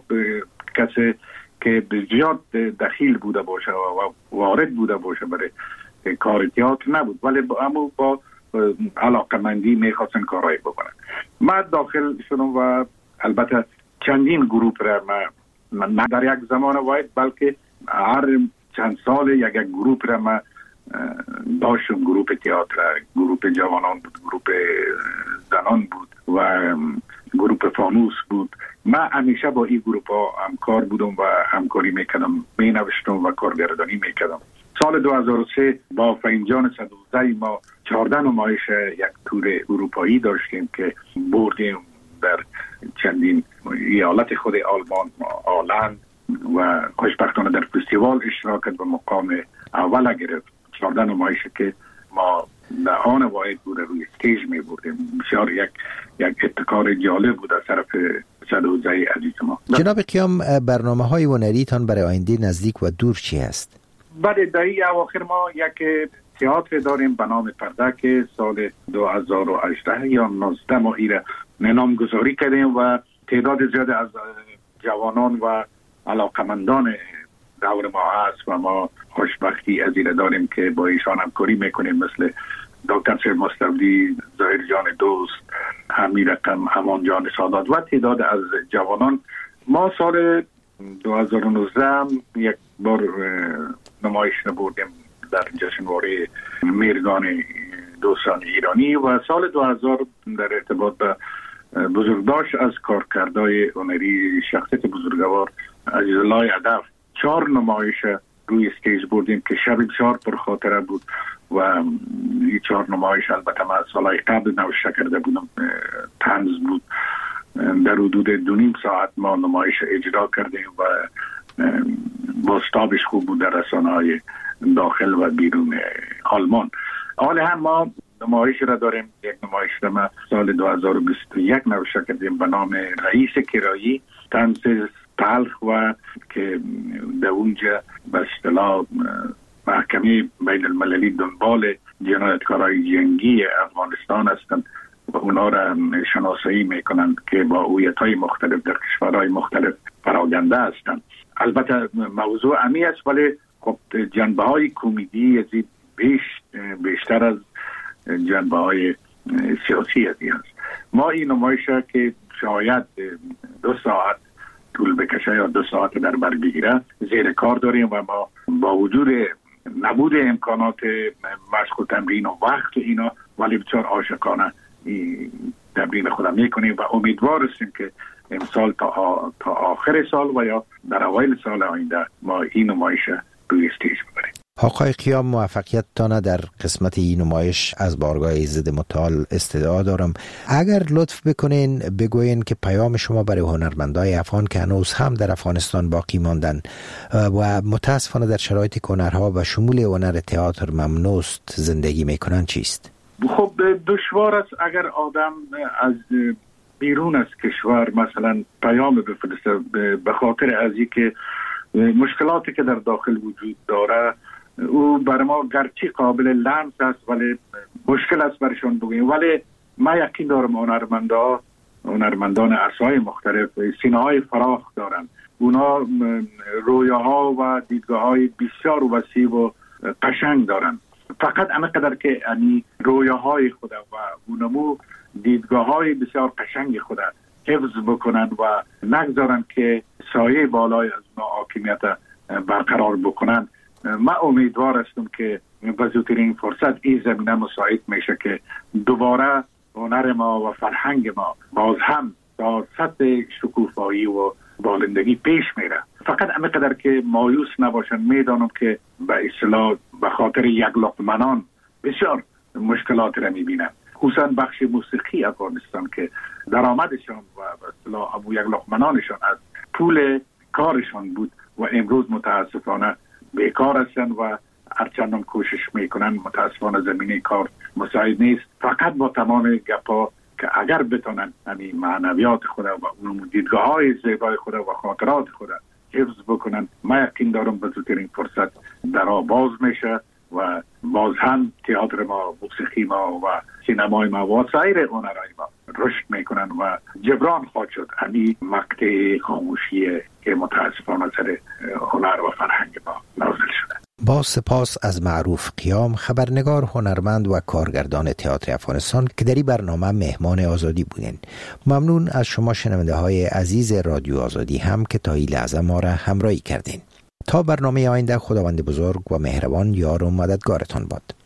کسی که زیاد دخیل بوده باشه و وارد بوده باشه برای کار تئاتر نبود، ولی اما با علاقمندی میخواستن کارهای بکنن. من داخل شدم و البته چندین گروپ را من نه در یک زمان واحد بلکه هر چند سال یک گروپ را من داشتم. گروپ تئاتر، گروپ جوانان بود، گروپ زنان بود و گروپ فانوس بود. من همیشه با این گروپ ها همکار بودم و همکاری میکردم، مینوشتم و کارگردانی میکردم. سال 2003 با فینجان 112 ما 14 نمایش یک تور اروپایی داشتیم که بردیم در چندین ایالت خود آلمان، آلند و خوشبختانه در فستیوال اشتراک کرد و مقام اول گرفت. 14 نمایش که ما در آن واحد بود روی استیج می بردیم. بسیار یک ابتکار جالب بود از طرف 112 عزیز ما. جناب قیام، برنامه های هنری تان برای آینده نزدیک و دور چی است؟ بعد دهی اواخر ما یک تئاتر داریم به نام پرده که سال 2018 یا 19 ما ایره نامگذاری کردیم و تعداد زیاد از جوانان و علاقمندان دور ما هست و ما خوشبختی از ایره داریم که با ایشان همکاری میکنیم، مثل دکتر سید مستودی، ظاهر جان دوست، حمید رقم، امان جان سادات و تعداد از جوانان. ما سال 2019 یک بار نمایش نبردیم در جشنواره میرگان دوستان ایرانی و سال 2000 در ارتباط به بزرگداشت از کارکردهای هنری شخصیت بزرگوار عزیزالله هدف 4 نمایش روی استیج بردیم که شب بسیار پرخاطره بود و این 4 نمایش البته من سالهای قبل نوشته کرده بودم، طنز بود. در حدود 2.5 ساعت ما نمایش اجرا کردیم و بازتابش خوب بود در رسانه‌های داخل و بیرون آلمان. حال هم ما نمایش را داریم، یک نمایش را ما سال 2021 نوشته کردیم به نام رئیس کرایی، طنز تلخ و که در اونجا به اصطلاح محکمه بین المللی دنبال جنایتکارای جنگی افغانستان هستند و اونا را شناسایی میکنند که با هویت‌های مختلف در کشورهای مختلف پراگنده هستند. البته موضوع عمیق است ولی خب جنبه‌های کمدی از بیشتر از جنبه‌های سیاسی از این است. ما این نمایش که شاید 2 ساعت طول بکشه یا 2 ساعت در بر بگیره زیر کار داریم و ما با وجود نبود امکانات مشق و تمرین و وقت اینا ولی بسیار عاشقانه تمرین خودم میکنیم و امیدوار هستیم که امسال تا آخر سال و یا در اوایل سال آینده ما این نمایش روی استیج ببریم. آقای قیام، موفقیت تانه در قسمت این نمایش از بارگاه ایزد متعال استدعا دارم. اگر لطف بکنین بگوین که پیام شما برای هنرمندای افغان که هنوز هم در افغانستان باقی ماندن و متاسفانه در شرایط هنرها و شمول هنر تئاتر ممنوست زندگی میکنن چیست؟ خب دشوار است اگر آدم از بیرون از کشور مثلا پیام بفرسته به خاطر از اینکه مشکلاتی که در داخل وجود داره او برای ما گرچه قابل لمس است ولی مشکل است برشون بگوییم. ولی ما یقین دارم هنرمندان عصای مختلف سینه‌های فراخ دارن. اونا رویاها و دیدگاه‌های بسیار وسیع و قشنگ دارن. فقط همینقدر که یعنی رویاهای خود و اونمو دیدگاه‌های بسیار قشنگ خود حفظ بکنن و نگذارن که سایه بالای از اونا حاکمیت برقرار بکنن. من امیدوار هستم که به زودترین فرصت این زمینه مساعد میشه که دوباره هنر ما و فرهنگ ما باز هم تا سطح شکوفایی و بالندگی پیش میره. فقط همینقدر که مایوس نباشن. میدانم که به اصطلاح به خاطر یک لقمنان بسیار مشکلات را میبینن، خصوصا بخش موسیقی افغانستان که درآمدشان و به اصطلاح ابو یک لقمنانشان از پول کارشان بود و امروز متاسفانه بیکار هستن و هرچندان کوشش میکنن متاسفانه زمینه کار مساعد نیست. فقط با تمام گپا که اگر بتونن همین معنویات خود و اون دیدگاه‌های زیبای خود و خاطرات خود حفظ بکنن، من یقین دارم به زودترین فرصت درا باز میشه و باز هم تئاتر ما، موسیقی ما و سینمای ما و سایر هنرهای ما رشد میکنن و جبران خواهد شد همین مقطع خاموشی که متاسفانه سر هنر و فرهنگ ما نازل شده. با سپاس از معروف قیام، خبرنگار، هنرمند و کارگردان تئاتر افغانستان که در این برنامه مهمان آزادی بودین. ممنون از شما شنونده های عزیز رادیو آزادی هم که تا این لحظه ما را همراهی کردین. تا برنامه آینده، خداوند بزرگ و مهربان یار و مددگارتان باد.